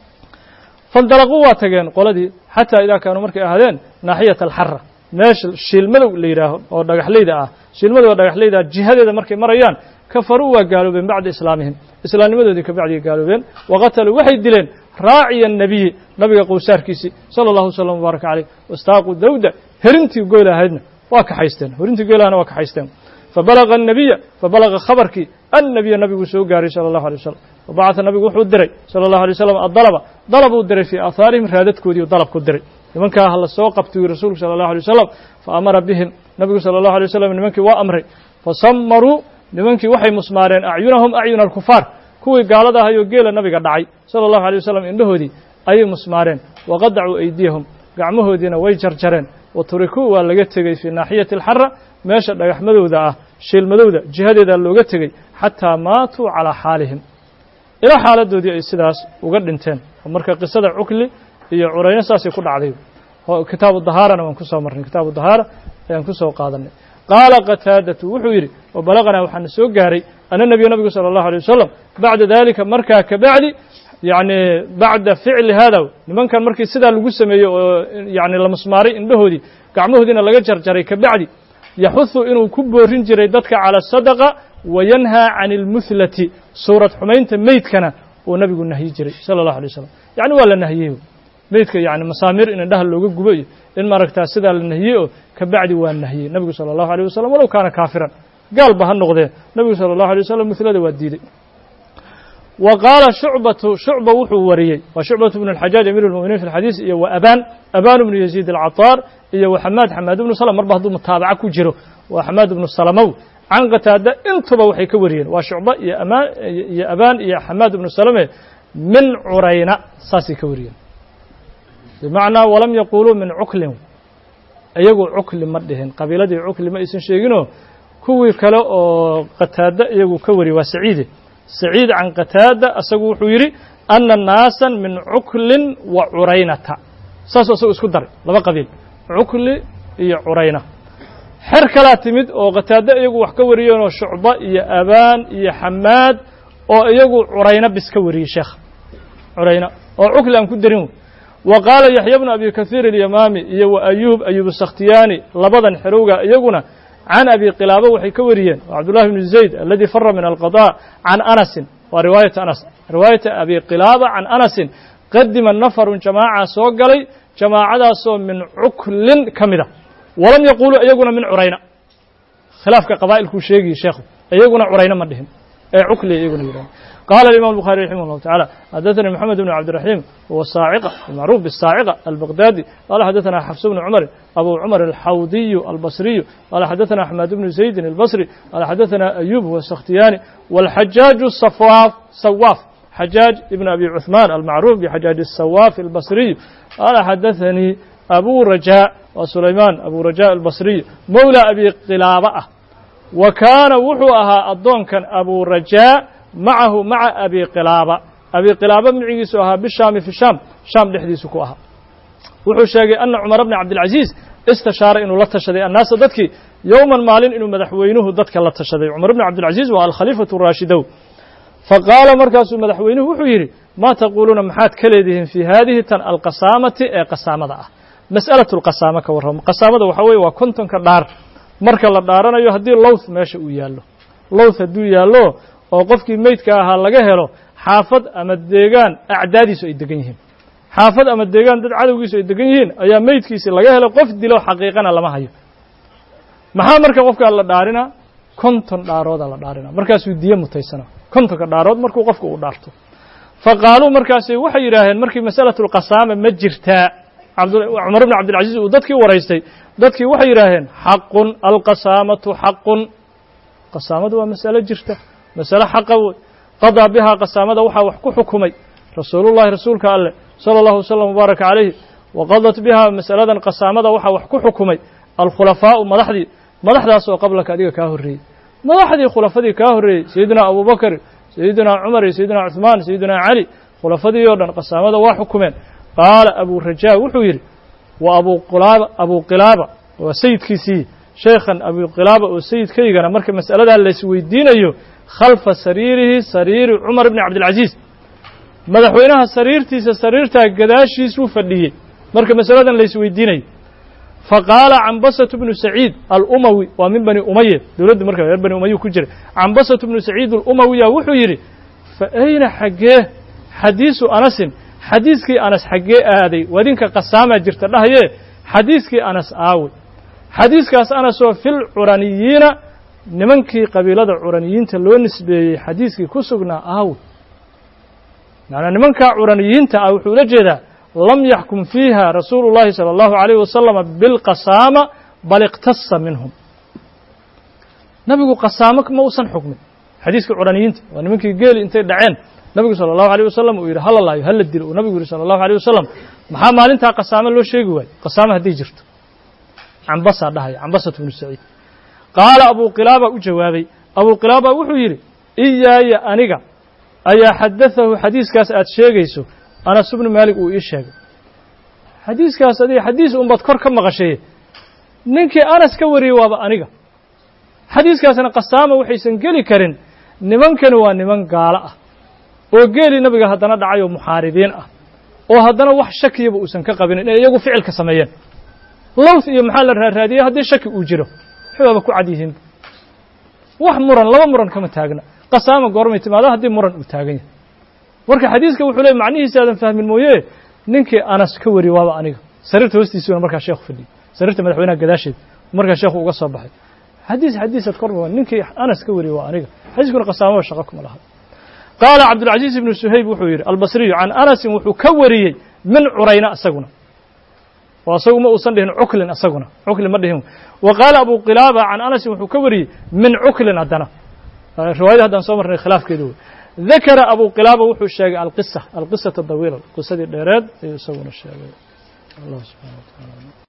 فانطلقوا واتجان قولدي حتى إذا كانوا مركا هذين ناحية الحرة ماشي الشيلملو اللي يراه أو دقحليدا آه شيلملو ودقحليدا جهاد إذا مركا مريان كفروا وقالوا بين بعد إسلامهم إسلام مدودي كبعد قالوا بين وقتلوا وحيد دلين راعي النبي نبي قوسار كيسي صلى الله عليه وسلم وبارك عليه واستاقوا دودة هرنتي قولها هدنا واك حيستن هرنتي قولها أنا واك حيستن فبلغ النبي فبلغ خبرك النبي النبي وسوق قاري صلى الله عليه وسلم وبعث النبي وحو الدري صلى الله عليه وسلم الضرب ضربوا الدري في آثارهم رادتكو دي وضرب كدري لمن كان هلا سوق قبتوا رسول صلى الله عليه وسلم فأمر بهم النبي صلى الله عليه وسلم لمنك وأمري فصمروا لمنك وحي مسمارين أعينهم أعين الكفار كوي قال هذا هيو جيل النبي قد دعي صلى الله عليه وسلم إنه دي أي مسمارين وقدعوا أيديهم قعمه دينا ويجرجرين وتركوا ولقيتجي في ناحية الحرة ماشى يحمدوا ذا شيل مدوا ذا جهاد ذا لقيتجي حتى ماتوا على حالهم إلى حالة دي السداس وقد انتين ومركز قصة عكلي هي عرينا ساس يكون عليه كتاب الظهارة أنا منكسر مرة كتاب الظهارة ينكسر قاضي قال قتادة وحويري وبلغنا وحن سوق جاري أن النبي النبي صلى الله عليه وسلم بعد ذلك مركا كبعد يعني بعد فعل هذا لمن كان مركي سدا لقسم يعني لمسماري عنده دي قعمه دينا لقى جرجري كبعد يحث إنه كبر رنجري دتك على الصدقة وينهى عن المثلة سورة حمين ميت كان والنبي قلنا هيجري صلى الله عليه وسلم يعني ولا نهيه ميت يعني مسامير إن ده اللي جوجبي إن مركتا سدا للنهيه كبعد والنهي النبي صلى الله عليه وسلم ولو كان كافرا قال به النقطة النبي صلى الله عليه وسلم مثل هذا والديدي وقال شعبة شعبة وحو وريي وشعبة بن الحجاج أمير المؤمنين في الحديث وأبان أبان بن يزيد العطار وحماد حماد بن سلمة مربه ضم متابعة كجرو وحماد بن السلمو عن قتادة انتبه وحي كوريين وشعبة يا أمان يا أبان يا حماد بن سلمة من عرينا ساسي كوريين بمعنى ولم يقولوا من عكل أيقو عكل مدهن قبيلة عكل ما يسن شيئينه كوي كلا قتادة أيقو كوري وسعيد سعيد عن قتادة أسقو حويري أن الناس من عكل وعرينة ساسو سو اسكو دار لبا قبيل عكل iyo عرينة xer kala timid oo qataada iyagu wax ka wariyeen oo shucba iyo abaan iyo xamaad oo iyagu curayna bis ka wariyay sheekh curayna oo cukl aan ku darin وقال يحيى بن أبي كثير اليمامي iyo أيوب أيوب السختياني labadan xerowga iyaguna عن أبي قلابة وحي كوريين وعبد الله بن زيد الذي فر من القضاء عن أنس ورواية أنس رواية أبي قلابة عن أنس قدم النفر جماعة سوقلي جماعة سو من عكل كمدة ولم يقولوا أيقنا من عرينا خلاف كقبائل كوشيجي شيخ أيقنا عرينا مدهم أي عكل أيقنا يرون قال الإمام البخاري رحمه الله تعالى حدثنا محمد بن عبد الرحيم هو الصاعقة المعروف بالصاعقة البغدادي قال حدثنا حفص بن عمر أبو عمر الحوضي البصري قال حدثنا أحمد بن زيد البصري قال حدثنا أيوب هو السختياني والحجاج الصفواف صواف حجاج ابن أبي عثمان المعروف بحجاج الصواف البصري قال حدثني أبو رجاء وسليمان أبو رجاء البصري مولى أبي قلابة وكان وحوها الضون كان أبو رجاء معه مع أبي قلابة أبي قلابة معيسوها بالشام في الشام شام لحديثكوها وحو شاقي أن عمر بن عبد العزيز استشار إنه لا تشدي الناس ضدك يوما مالين إنه مدحوينه ضدك لا تشدي عمر بن عبد العزيز والخليفة الراشدون فقال مركز مدحوينه وحيري ما تقولون محات كليدهم في هذه تن القسامة قسامة مسألة القسامة كورهم قسامة وحوي وكنتم كدار مركز الدارنا يهدي اللوث ماشي ويالله لوث هدو يالله oo qofkii meydka ahaa laga helo xaafad ama deegaan acdaadiisu ay degan yihiin xaafad ama deegaan dad cadawgiisu ay degan yihiin ayaa meydkiisa laga helo qof dilo xaqiiqana lama hayo maxaa marka qofka la dhaarina konton dhaarood la dhaarina markaas uu diyo mutaysana kontonka dhaarood markuu qofku u dhaarto faqaalu markaas waxay yiraahdeen markii mas'alatu qasama ma jirtaa Umar ibn Abdul Aziz uu dadkii wareystay dadkii waxay yiraahdeen haqqun alqasamatu haqqun qasamadu waa mas'ala jirta مسألة حق قضى بها قسامة وحا وحكو حكمي رسول الله رسولك الله صلى الله وسلم وبارك عليه وقضت بها مسألة قسامة وحا وحكو حكمي الخلفاء مدحدي مدحدي أسوى قبلك أديك كاهري مدحدي خلفاء كاهري سيدنا أبو بكر سيدنا عمر سيدنا عثمان سيدنا علي خلفاء يوردن قسامة وحكمين قال أبو الرجاء وحوير وأبو قلابة أبو قلابة وسيد كيسي شيخا أبو قلابة وسيد كيغانا مركب مسألة اللي سوي الدين أيوه خلف سريره سرير عمر بن عبد العزيز مدحوينها سريرتي سريرتها قداشي سوفديه marka masaladan la isweydiinay faqala Anbasah ibn Sa'id al-Umawi wa min bani Umayyah dawladda marka reer bani Umayyah ku jiray Anbasah ibn Sa'id al-Umawi wuxuu yiri fa ayna xagee xadiisu Anas xadiiskii Anas xagee aaday wadinka qasaama jirta dhahaye xadiiskii Anas aawi xadiiskaas Anas oo fil uraniyiina nimankii qabiilada uraniyiinta loo nisbeeyay xadiiskii ku sugnaa aaw macna nimanka uraniyiinta ah wuxuu la jeedaa lam yahkum fiha rasuulullaahi sallallahu alayhi wasallam bil qasama bal iqtassa minhum nabigu qasama ma uusan xukmin xadiiska uraniyiinta waa nimankii geel intay dhaceen nabigu sallallahu alayhi wasallam uu yiri halalaayo hal dil uu nabigu yiri sallallahu alayhi wasallam maxaa maalinta qasama loo sheegi waay qasama hadii jirto Anbasa dhahay Anbasah ibn Sa'id قال أبو قلابة أجوابي أبو قلابة وحيري إياي أنيقا أيا حدثه حديث كاس أتشيغيسو أنا سبن مالك وإيشيغ حديث كاس أدي حديث أم بذكر كم غشيه ننكي أنا سكوري وابا أنيقا حديث كاس أنا قسامة وحيسن قلي كرين نمان كانوا نمان قالاء وقالي نبقى هدنا دعايو محاربين وهدنا وح شكي يبقوسن كقبين يقو فعل كسميين لوث إيا محال الرادية هدي شكي أجيره حبا ku cadihin wax muran laba muran kama taagna qasaama goormay timaado hadii muran u taagan yahay warka xadiiska wuxuu leeyahay macnihiisa aadan fahmin mooyee ninkii Anas ka wari waaba aniga sariirta hoostiisa marka sheekhu fadhi sariirta madaxweynaha gadaasheed marka sheekhu uga soo baxay xadiis xadiisad korba ninkii Anas ka wari waa aniga xadiiskuna qasaama shaqo kuma laha قال عبد العزيز بن سهيب وحير البصري عن أنس وحو كوري من عرينا أسقنا وأسقوا ما أصلهم عقل أسقنا عقل مدهم وقال أبو قلابة عن أنس وحو كوري من عقل أدنا الرواية هذا نصمر خلاف كده ذكر أبو قلابة وحو الشاق القصة القصة الطويلة القصة الديراد يسوون الشاق الله سبحانه وتعالى